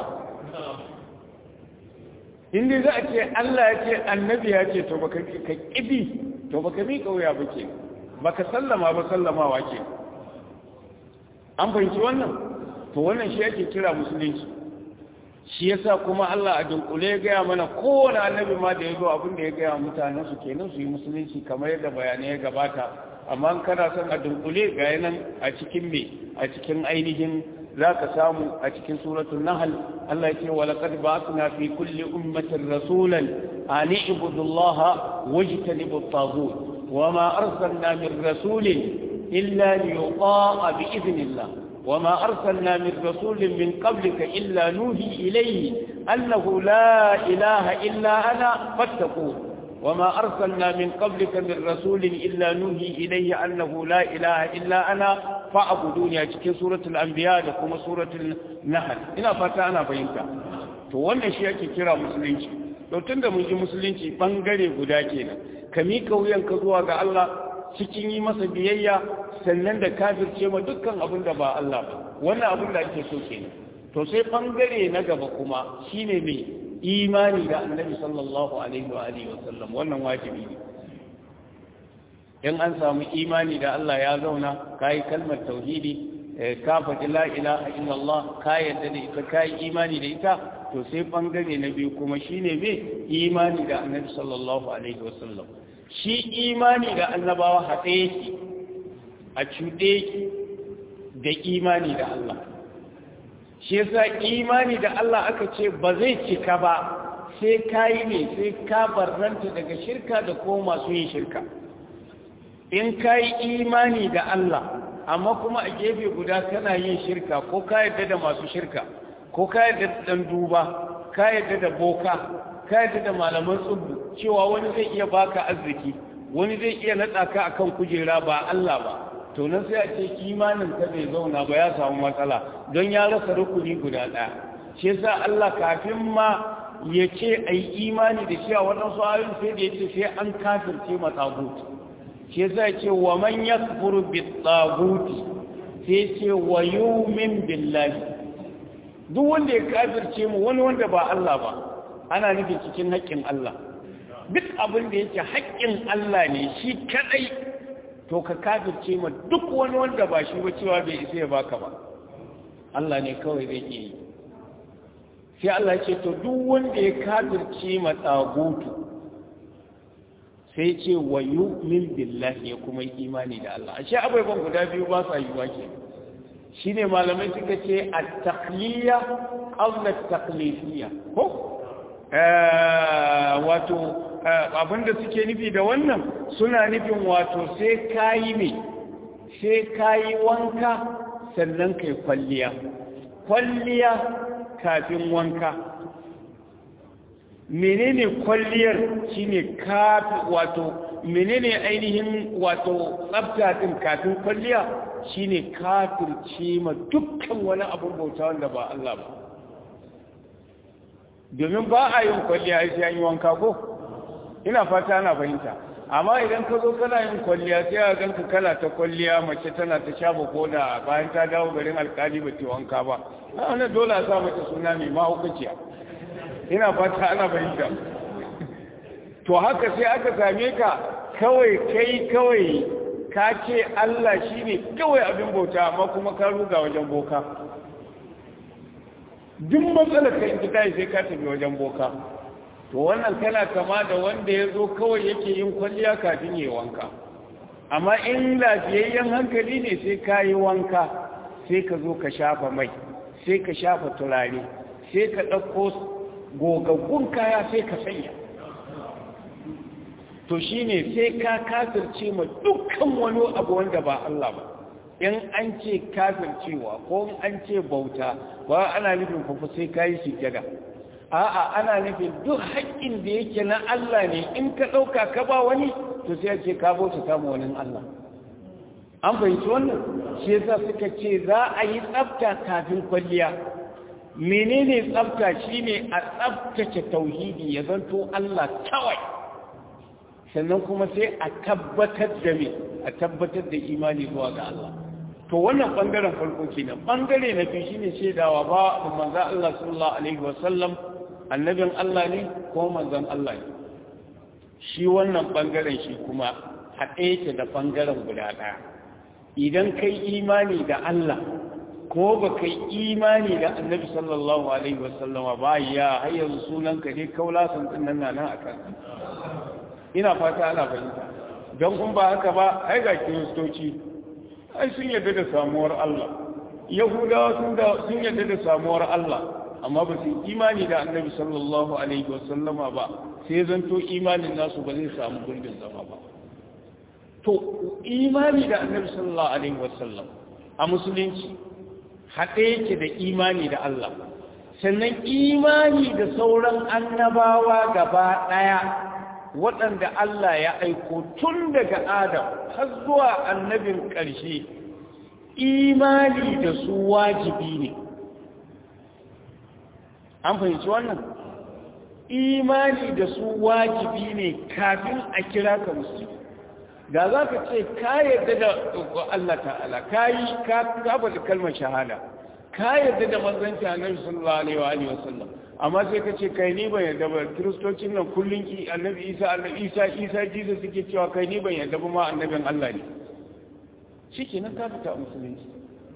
inda za a ce Allah ya ce annabi ya ce to baka ka kibi to baka mi kauya bake baka sallama ba sallamawa ke an fahimci wannan to wannan shi yake kira musulunci shi yasa kuma Allah a dunkule ya gaya mana kowane annabi ma da ya zo abin da ya gaya mutanen su kenan su yi musulunci kamar yadda bayanai ya gabata amma kana son a dunkule ga yanan a cikin a cikin ainihin zaka samu a cikin suratul nahl Allah yake wa laqad ba'athna fi kulli ummatin rasulan an i'budu allaha wajtanibu at-taghut wama arsalna min rasulin illa liyuta'a bi idhnillah wama arsalna min rasulin min qablika illa nuhi ilayhi annahu la ilaha illa ana fattaqun وما أرسلنا من قبلك من رسول إلا نوحي إليه أنه لا إله إلا أنا فاعبدوني أتكي سورة الأنبياء لكم سورة النحل إنا فتانا فإنك فوانا شيء كرا مسلمين لو تند من مسلمين بانغري قداكينا كمي كويا كذوا الله cikin yi masa biyayya sannan da kafirce ma dukkan abin da ba Allah ba wannan abin da ake so kenan to sai bangare na gaba kuma shine me imani da annabi sallallahu alaihi wa alihi wasallam wannan wajibi ne in an samu imani da Allah ya zauna kai kalmar tauhidi ka faɗi la ilaha illallah ka yadda da ita kai imani da ita to sai bangare na biyu kuma shine me imani da annabi sallallahu alaihi wasallam shi imani da annabawa haɗe yake a cuɗe da imani da Allah shi yasa imani da Allah aka ce ba zai cika ba sai kai ne sai ka barranta daga shirka da ko masu yin shirka in kai imani da Allah amma kuma a gefe guda kana yin shirka ko ka yarda da masu shirka ko ka yarda da dan duba ka yarda da boka ka yarda da malaman tsubbu cewa wani zai iya baka arziki wani zai iya natsa ka akan kujera ba Allah ba to nan sai a ce imanin ka bai zauna ba ya samu matsala don ya rasa rukuni guda ɗaya shi yasa Allah kafin ma ya ce ai imani da shi a waɗansu ayoyin sai da ya ce sai an kafirce matsagut shi yasa ce wa man yakfuru bit-taguti sai ce wa yu'min billahi duk wanda ya kafirce mu wani wanda ba Allah ba ana nufin cikin haƙƙin Allah duk abin da yake haƙƙin Allah ne shi kadai to ka kafirce ma duk wani wanda ba shi ba cewa bai isa ya baka ba Allah ne kawai zai yi sai Allah ce to duk wanda ya kafirce ma tagutu sai ce wa yu'min billahi ya kuma imani da Allah ashe abubuwan guda biyu ba sa yiwa ke shine malamai suka ce at-taqliya aw at-taqlifiyya ko wato abinda suke nufi da wannan suna nufin wato sai kayi ne sai kayi wanka sannan kai kwalliya kafin wanka menene kwalliyar shine kafi wato menene ainihin wato tsafta din kafin kwalliya shine kafirce ma dukkan wani abun bauta wanda ba Allah ba domin ba a yin kwalliya sai an yi wanka ko ina fata ana fahimta amma idan ka zo kana yin kwalliya sai a ganka kala ta kwalliya mace tana ta shafa koda bayan ta dawo garin alkali ba ta wanka ba wannan dole a sa mata suna mai mahaukaciya ina fata ana fahimta to haka sai aka same ka kawai ka ce Allah shine kawai abin bauta amma kuma ka ruga wajen boka duk matsalar ka in ta sai ka tafi wajen boka to wannan kana kama da wanda ya zo kawai yake yin kwalliya kafin yi wanka amma in lafiyayyen hankali ne sai ka yi wanka sai ka zo ka shafa mai sai ka shafa turare sai ka ɗauko gogaggun kaya sai ka sanya to shine sai ka kafirce ma dukkan wani abu wanda ba Allah ba in an ce kafircewa ko an ce bauta ba ana nufin fafa sai ka yi sujjada a'a ana nufin duk haƙƙin da yake na Allah ne in ka ɗauka ka ba wani to sai ce ka bauta samu wani Allah an fahimci wannan shi yasa suka ce za a yi tsafta kafin kwalliya menene tsafta shine a tsaftace tauhidi ya zanto Allah kawai sannan kuma sai a tabbatar da imani zuwa ga Allah to wannan bangaren farko kenan bangare na biyu shine shaidawa ba manzo Allah sallallahu alaihi wasallam annabin Allah ne ko manzon Allah ne shi wannan bangaren shi kuma haɗe yake da bangaren guda ɗaya idan kai imani da Allah ko ba kai imani da annabi sallallahu alaihi wasallama ba ya hayar sunanka ne kaulasan din nan nan akan ina fata ana fahimta don kun ba haka ba ai ga kiristoci ai sun yarda da samuwar Allah yahudawa sun yarda da samuwar Allah amma ba su imani da annabi sallallahu alaihi wasallama ba sai zanto imanin nasu ba zai samu gurbin zama ba to imani da annabi sallallahu alaihi wasallam a musulunci haɗe yake da imani da Allah sannan imani da sauran annabawa gaba ɗaya waɗanda Allah ya aiko tun daga Adam har zuwa annabin ƙarshe imani da su wajibi ne an fahimci wannan imani da su wajibi ne kafin a kira ka musulmi da za ka ce ka yarda da Allah ta'ala ka faɗi kalmar shahada ka yarda da manzanci annabi sallallahu alaihi wa sallam amma sai ka ce kai ni ban yarda ba kiristocin nan kullun ki annabi Isa Jesus suke cewa kai ni ban yarda ba ma annabin Allah ne shikenan ka fita a musulunci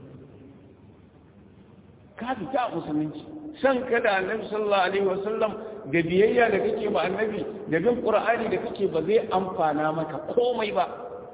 san ka da annabi sallallahu alaihi wa sallam da biyayya da kake ma annabi da bin qur'ani da kake ba zai amfana maka komai ba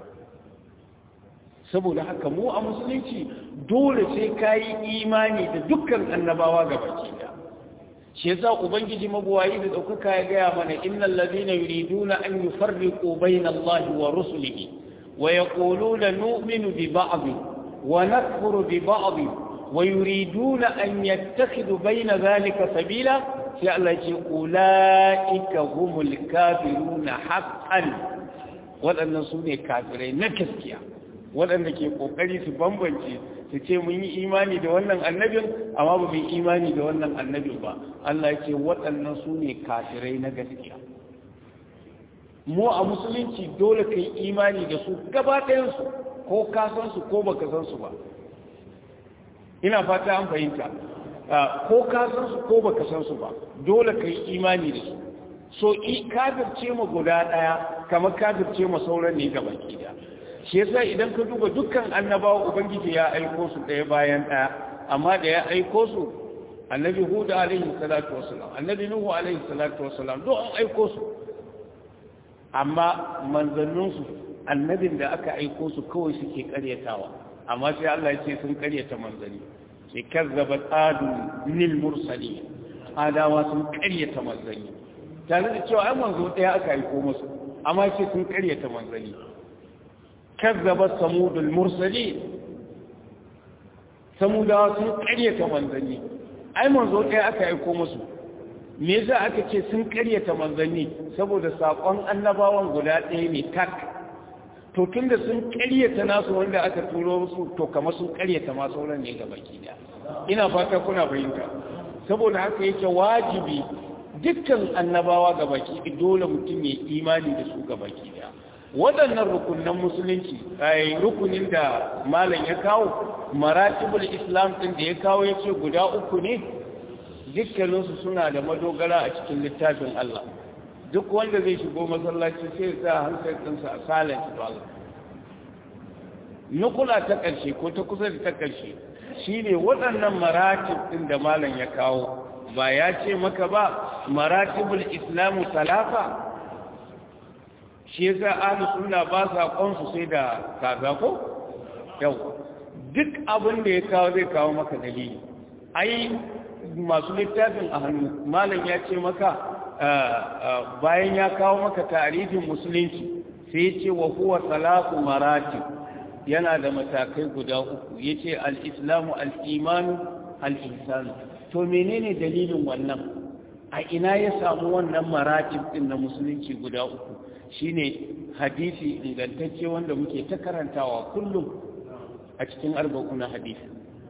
saboda haka mu a musulunci dole sai kayi imani da dukkan annabawa gabaki da shi yasa ubangiji mabuwayi da daukaka ya gaya mana innal ladina yuriduna an yufarriqu bayna allahi wa rusulihi wa yaquluna nu'minu bi ba'd wa nakfuru bi ba'd wa yuriduna an yattakhidhu bayna dhalika sabila sai Allah ya ce ulaika humul kafiruna haqqan wadannan sune kafirai na gaskiya waɗanda ke ƙoƙari su bambance su ce mun yi imani da wannan annabin amma ba mu yi imani da wannan annabin ba Allah ya ce waɗannan su ne kafirai na gaskiya mu a musulunci dole ka yi imani da su gaba ɗayansu ko ka san su ko baka san su ba ina fata an fahimta ko ka san su ko baka san su ba dole ka yi imani da su so kafirce mu guda ɗaya kamar kafirce mu sauran ne gaba ki da shi yasa idan ka duba dukkan annabawa ubangiji ya aiko su ɗaya bayan ɗaya amma da ya aiko su annabi Hud alaihi salatu wassalam annabi Nuhu alaihi salatu wassalam duk an aiko su amma manzannin su annabin da aka aiko su kawai suke karyatawa amma sai Allah ya ce sun karyata manzanni sai kazzabat adu lil mursalin adawa sun karyata manzanni tare da cewa ai manzo ɗaya aka aiko musu amma sai sun karyata manzanni كذبت ثمود المرسلين ثمودا sun ƙaryata manzanni ai manzo ɗaya aka aiko musu me yasa aka ce sun ƙaryata manzanni saboda sakon annabawan guda ɗaya ne tak to tunda sun ƙaryata nasu wanda aka turo musu to kamar sun ƙaryata ma sauran ne ga baki da ina fata kuna fahimta saboda haka yake wajibi dukkan annabawa ga baki dole mutum ya imani da su ga baki da waɗannan rukunan musulunci rukunin da malam ya kawo maratibul islam ɗin da ya kawo ya ce guda uku ne dukkaninsu suna da madogara a cikin littafin Allah duk wanda zai shigo masallaci sai sa hankalinsa a silent to Allah nukula ta ƙarshe ko ta kusa da ta ƙarshe shine waɗannan maratib ɗin da malam ya kawo ba ya ce maka ba maratibul islamu talafa shi yasa ahlus sunna ba sa konsu sai da kaza ko yau duk abin da ya kawo zai kawo maka dalili ai masu littafin a hannu malam ya ce maka bayan ya kawo maka tarihin musulunci sai ya ce wa huwa salatu maratib yana da matakai guda uku yace al-islamu al-imanu al-ihsanu to menene dalilin wannan a ina ya samu wannan maratib din na musulunci guda uku shine hadisi ingantacce wanda muke ta karantawa kullum a cikin arba'una hadisi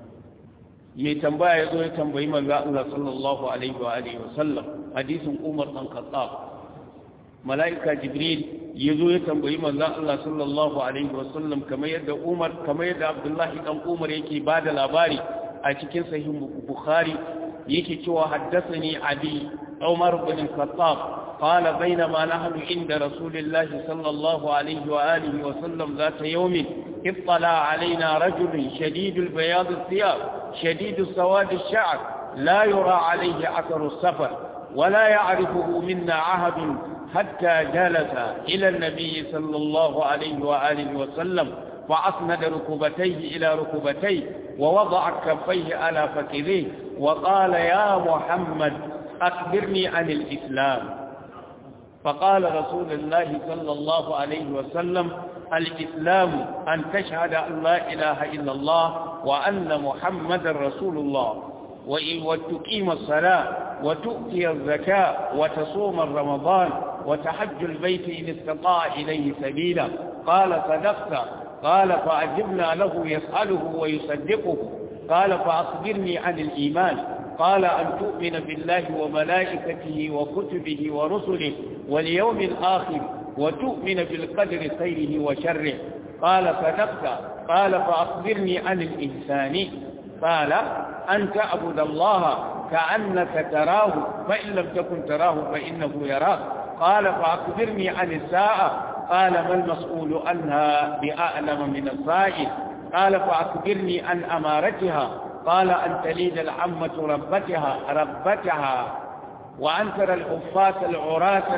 mai tambaya yazo ya tambayi manzo Allah sallallahu alaihi wa alihi wasallam hadisin Umar bin Khattab malaika Jibril yazo ya tambayi manzo Allah sallallahu alaihi wasallam kamar yadda Abdullah dan Umar yake bada labari a cikin sahih Bukhari yake cewa haddathani Ali Umar bin Khattab قال بينما نحن عند رسول الله صلى الله عليه وآله وسلم ذات يوم اطلع علينا رجل شديد البياض الثياب شديد السواد الشعر لا يرى عليه أثر السفر ولا يعرفه منا عهد حتى جلس إلى النبي صلى الله عليه وآله وسلم فأسند ركبتيه إلى ركبتيه ووضع كفيه على فخذيه وقال يا محمد أخبرني عن الإسلام فقال رسول الله صلى الله عليه وسلم الإسلام أن تشهد أن لا إله إلا الله وأن محمد رسول الله وتقيم الصلاة وتؤتي الزكاة وتصوم رمضان وتحج البيت إن استطاع إليه سبيلا قال صدقت قال فأجبنا له يسأله ويصدقه قال فأخبرني عن الإيمان قال أن تؤمن بالله وملائكته وكتبه ورسله واليوم الآخر وتؤمن بالقدر خيره وشره قال صدقت قال فأخبرني عن الإنسان قال أن تعبد الله كأنك تراه فإن لم تكن تراه فإنه يراك قال فأخبرني عن الساعة قال ما المسؤول عنها بأعلم من السائل قال فأخبرني عن أمارتها قال أن تليد العمة ربتها وأن ترى الحفاة العراة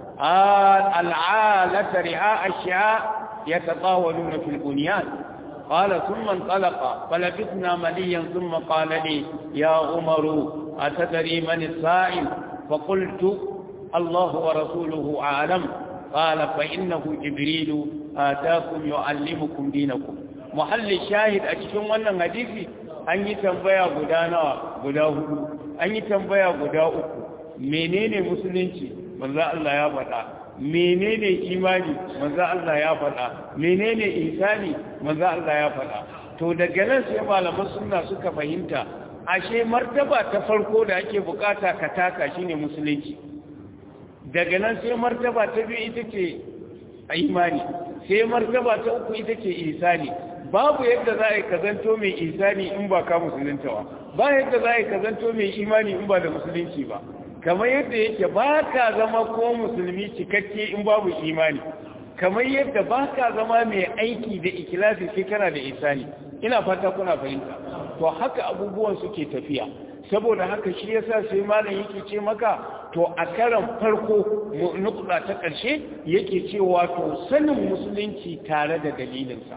العالة رعاء الشعاء يتطاولون في البنيان قال ثم انطلق فلبثنا مليا ثم قال لي يا عمر أتدري من السائل فقلت الله ورسوله أعلم قال فإنه جبريل آتاكم يعلمكم دينكم محل الشاهد أتكلم wannan hadisi an yi tambaya guda nawa guda hudu an yi tambaya guda uku menene musulunci manzo Allah ya faɗa menene imani manzo Allah ya faɗa menene ihsani manzo Allah ya faɗa to daga nan sai malaman sunna suka fahimta ashe martaba ta farko da ake bukata ka taka shine musulunci daga nan sai martaba ta biyu ita ce imani sai martaba ta uku ita ce ihsani babu yadda za a yi kazanto mai ihsani in ba ka musuluntawa ba yadda za a yi kazanto mai imani in ba da musulunci ba kamar yadda yake ba ka zama ko musulmi cikakke in babu imani kamar yadda ba ka zama mai aiki da ikilasi sai kana da ihsani ina fata kuna fahimta to haka abubuwan suke tafiya saboda haka shi yasa sai malam yake ce maka to a karan farko nukuda ta ƙarshe yake cewa to sanin musulunci tare da dalilinsa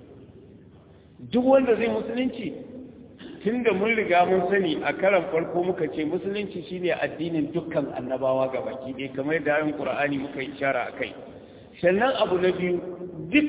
duk wanda zai musulunci tunda mun riga mun sani a karan farko muka ce musulunci shine addinin dukkan annabawa gabaki ɗaya kamar da ayin Qur'ani muka yi ishara akai sannan abu na biyu duk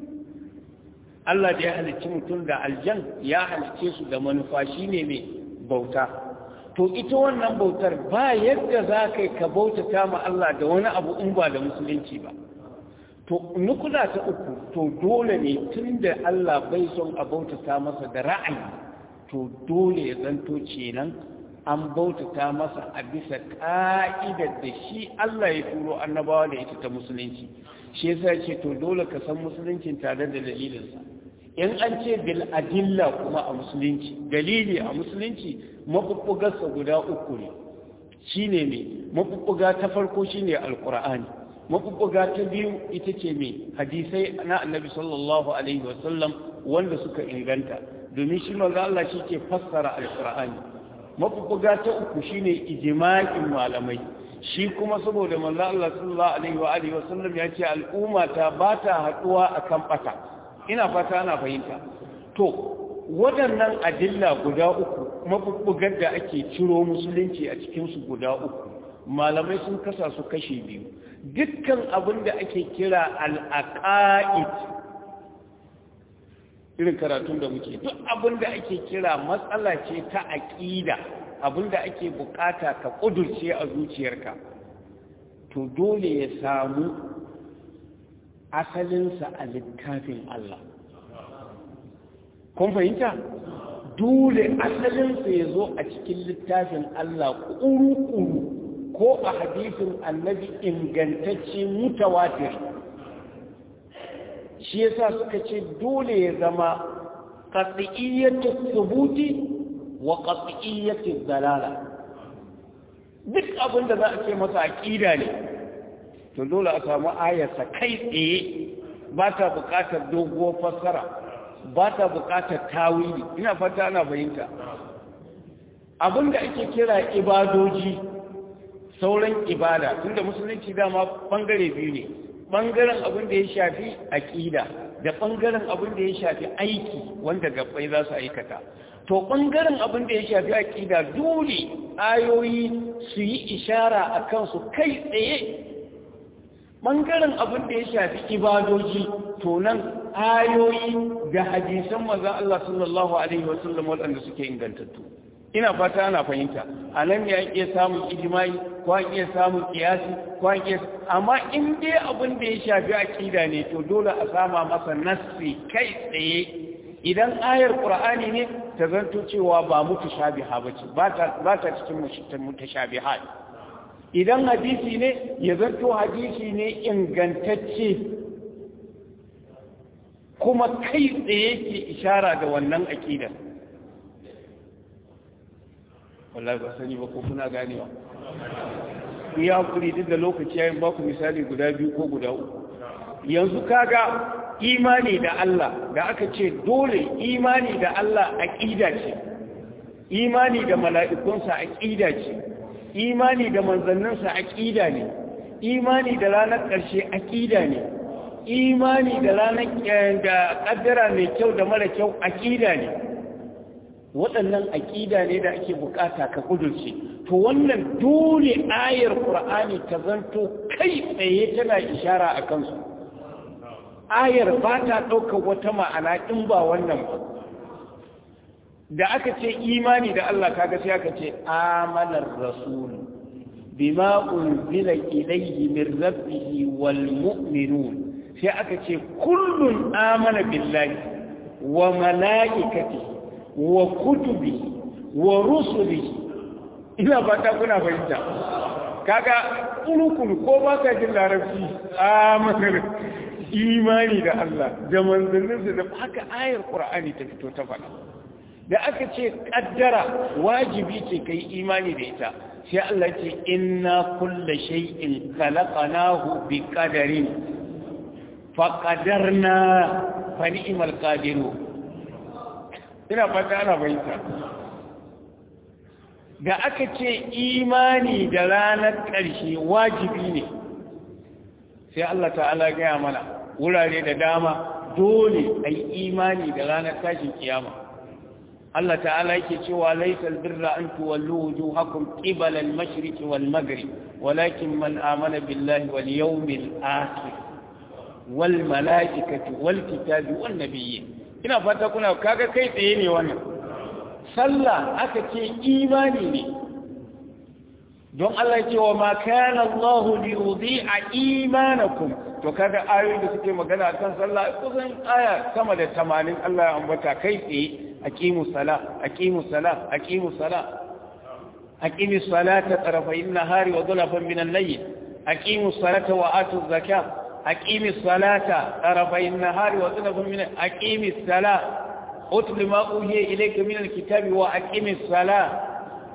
Allah da ya halicci mutum da aljan ya halicce su da manufa shine mai bauta to ita wannan bautar ba yadda za ka bautata ma Allah da wani abu in ba da musulunci ba to nukula ta uku to dole ne tunda Allah bai son a bautata masa da ra'ayi to dole ya zanto kenan an bautata masa a bisa ka'idar da shi Allah ya turo annabawa da ita ta musulunci shi yasa ce to dole ka san musuluncin tare da dalilinsa in an ce bil adilla kuma a musulunci dalili a musulunci mabubbugarsa guda uku ne shine ne mabubbuga ta farko shine alqur'ani mabubbuga ta biyu ita ce me hadisai na annabi sallallahu alaihi wasallam wanda suka inganta domin shi manzo Allah shi ke fassara alqur'ani mabubbuga ta uku shine ijma'in malamai shi kuma saboda manzo Allah sallallahu alaihi wa alihi wasallam ya ce al'umma ta ba ta haduwa akan bata ina fata ana fahimta to waɗannan adilla guda uku mabubbugar da ake ciro musulunci a cikin su guda uku malamai sun kasa su kashi biyu dukkan abin da ake kira al-aqaid irin karatun da muke duk abin da ake kira matsala ce ta aqida abin da ake bukata ka kudurce a zuciyarka to dole ya samu asalinsa a littafin Allah kun fahimta dole asalinsa ya zo a cikin littafin Allah ƙuru-ƙuru ko a hadisin annabi ingantacce mutawatir shi yasa suka ce dole ya zama qat'iyyatu thubuti wa qat'iyyatu dalala duk abin da za a ce masa aqida ne to dole a samu ayarsa kai tsaye ba ta buƙatar doguwar fassara ba ta buƙatar tawili ina fata ana fahimta abin da ake kira ibadoji sauran ibada tunda musulunci dama bangare biyu ne bangaren abin da ya shafi aqida da bangaren abin da ya shafi aiki wanda gabbai za su aikata to bangaren abin da ya shafi aqida dole ayoyi su yi ishara akan su kai tsaye bangaren abin da ya shafi ibadoji to nan ayoyi da hadisan manzon Allah sallallahu alaihi wasallam wanda suke ingantattu ina fata ana fahimta anan ne ake samun ijma'i ko ake samun qiyasi ko ake amma in dai abin da ya shafi aqida ne to dole a sama masa nassi kai tsaye idan ayar qur'ani ne ta zanto cewa ba mutashabiha bace ba ta cikin mutashabihat idan hadisi ne ya zanto hadisi ne ingantacce kuma kai tsaye ke ishara da wannan aqida wallahi ba sani ba ko kuna ganewa ya hakuri duk da lokaci yayin ba ku misali guda biyu ko guda uku yanzu kaga imani da Allah da aka ce dole imani da Allah aqida ce imani da mala'ikunsa aqida ce imani da manzanninsa aqida ne imani da ranar ƙarshe aqida ne imani da ranar da kaddara mai kyau da mara kyau aqida ne waɗannan aqida ne da ake bukata ka kudurce to wannan dole ayar Qur'ani ta zanto kai tsaye tana ishara akan su ayar ba ta ɗaukar wata ma'ana in ba wannan ba da aka ce imani da Allah kaga sai aka ce amanar rasul bima unzila ilayhi min rabbihi wal mu'minun sai aka ce kullun amana billahi wa malaikatihi wa kutubihi wa rusulihi ina ba ta kuna fahimta kaga kulukulu ko ba ka jin larabci amanar imani da Allah da manzanninsa da haka ayar Qur'ani ta fito ta faɗa da aka ce kaddara wajibi ce kai imani da ita sai Allah ce inna kulla shay'in khalaqnahu bi qadarin fa qadarna fa ni'mal qadirun ina fata ana bayyana da aka ce imani da ranar ƙarshe wajibi ne sai Allah ta'ala gaya mana wurare da dama dole a yi imani da ranar tashin kiyama Allah ta'ala yake cewa laysal birra an tuwallu wujuhakum qibala al-mashriq wal maghrib walakin man amana billahi wal yawmil akhir wal malaikati wal kitabi wan nabiyyin ina fata kuna kaga kai tsaye ne wannan sallah aka ce imani ne don Allah ya ce wa ma kana Allah li yudhi'a imanakum to kaga ayoyi da suke magana akan sallah kusan aya sama da 80 Allah ya ambata kai tsaye aqimus sala aqimus sala aqimus sala aqimis salata tarafayn nahari wa dhulafan min al-layl aqimus salata wa atuz zakah aqimis salata tarafayn nahari wa dhulafan min aqimis sala utlu ma uhiya ilayka min al-kitabi wa aqimis sala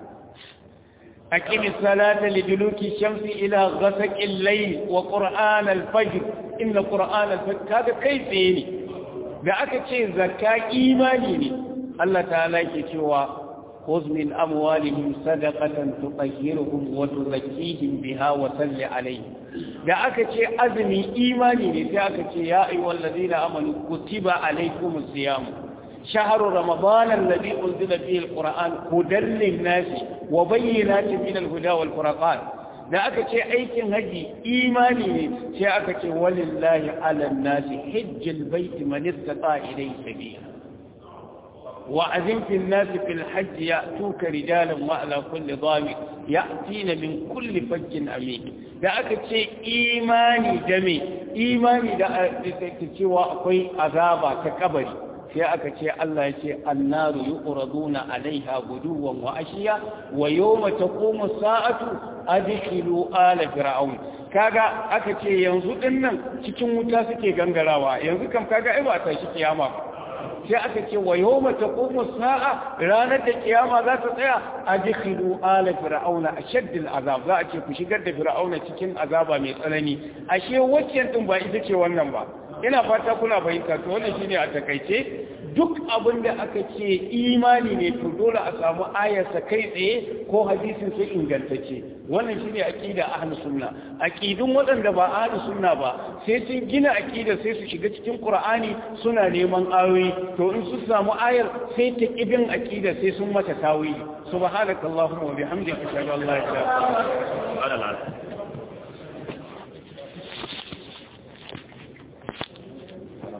أقم الصلاة لدلوك الشمس إلى غسق الليل وقرآن الفجر إن قرآن الفجر هذا كيف يعني بأك شيء زكاة إيماني الله تعالى يكتوى خذ من أموالهم صدقة تطهرهم وتزكيهم بها وصل عليهم بأك شيء أزمي إيماني بأك شيء يا أيها الذين آمنوا كتب عليكم الصيام شهر رمضان الذي أنزل فيه القرآن هدى للناس وبينات من الهدى والفرقان da aka ce aikin haji imani ne sai aka ce walillahi ala nasi hajjul baiti man istata ilayhi sabila wa azim fil nasi fil hajj ya'tuka rijalan wa ala kulli dhamir ya'tina min kulli fajjin amik da aka ce imani da me imani da cewa akwai azaba ta kabari sai aka ce Allah ya ce annaru yuqraduna alaiha guduwan wa ashiya wa yawma taqumu as-sa'atu adkhilu ala fir'aun kaga aka ce yanzu dinnan cikin wuta suke gangarawa yanzu kam kaga ai ba ta shi kiyama sai aka ce wa yawma taqumu as-sa'a ranar da kiyama za ta tsaya adkhilu ala fir'auna ashaddul azab za a ce ku shigar da fir'auna cikin azaba mai tsanani ashe wacce din ba ita ce wannan ba ina fata kuna fahimta to wannan shine a takaice duk abin da aka ce imani ne to dole a samu ayarsa kai tsaye ko hadisin sai ingantacce wannan shine aqida ahlus sunna aqidun wadanda ba ahlus sunna ba sai sun gina aqida sai su shiga cikin qur'ani suna neman ayoyi to in su samu ayar sai ta kibin aqida sai sun mata tawili subhanakallahumma wa bihamdika ashhadu an la ilaha illa anta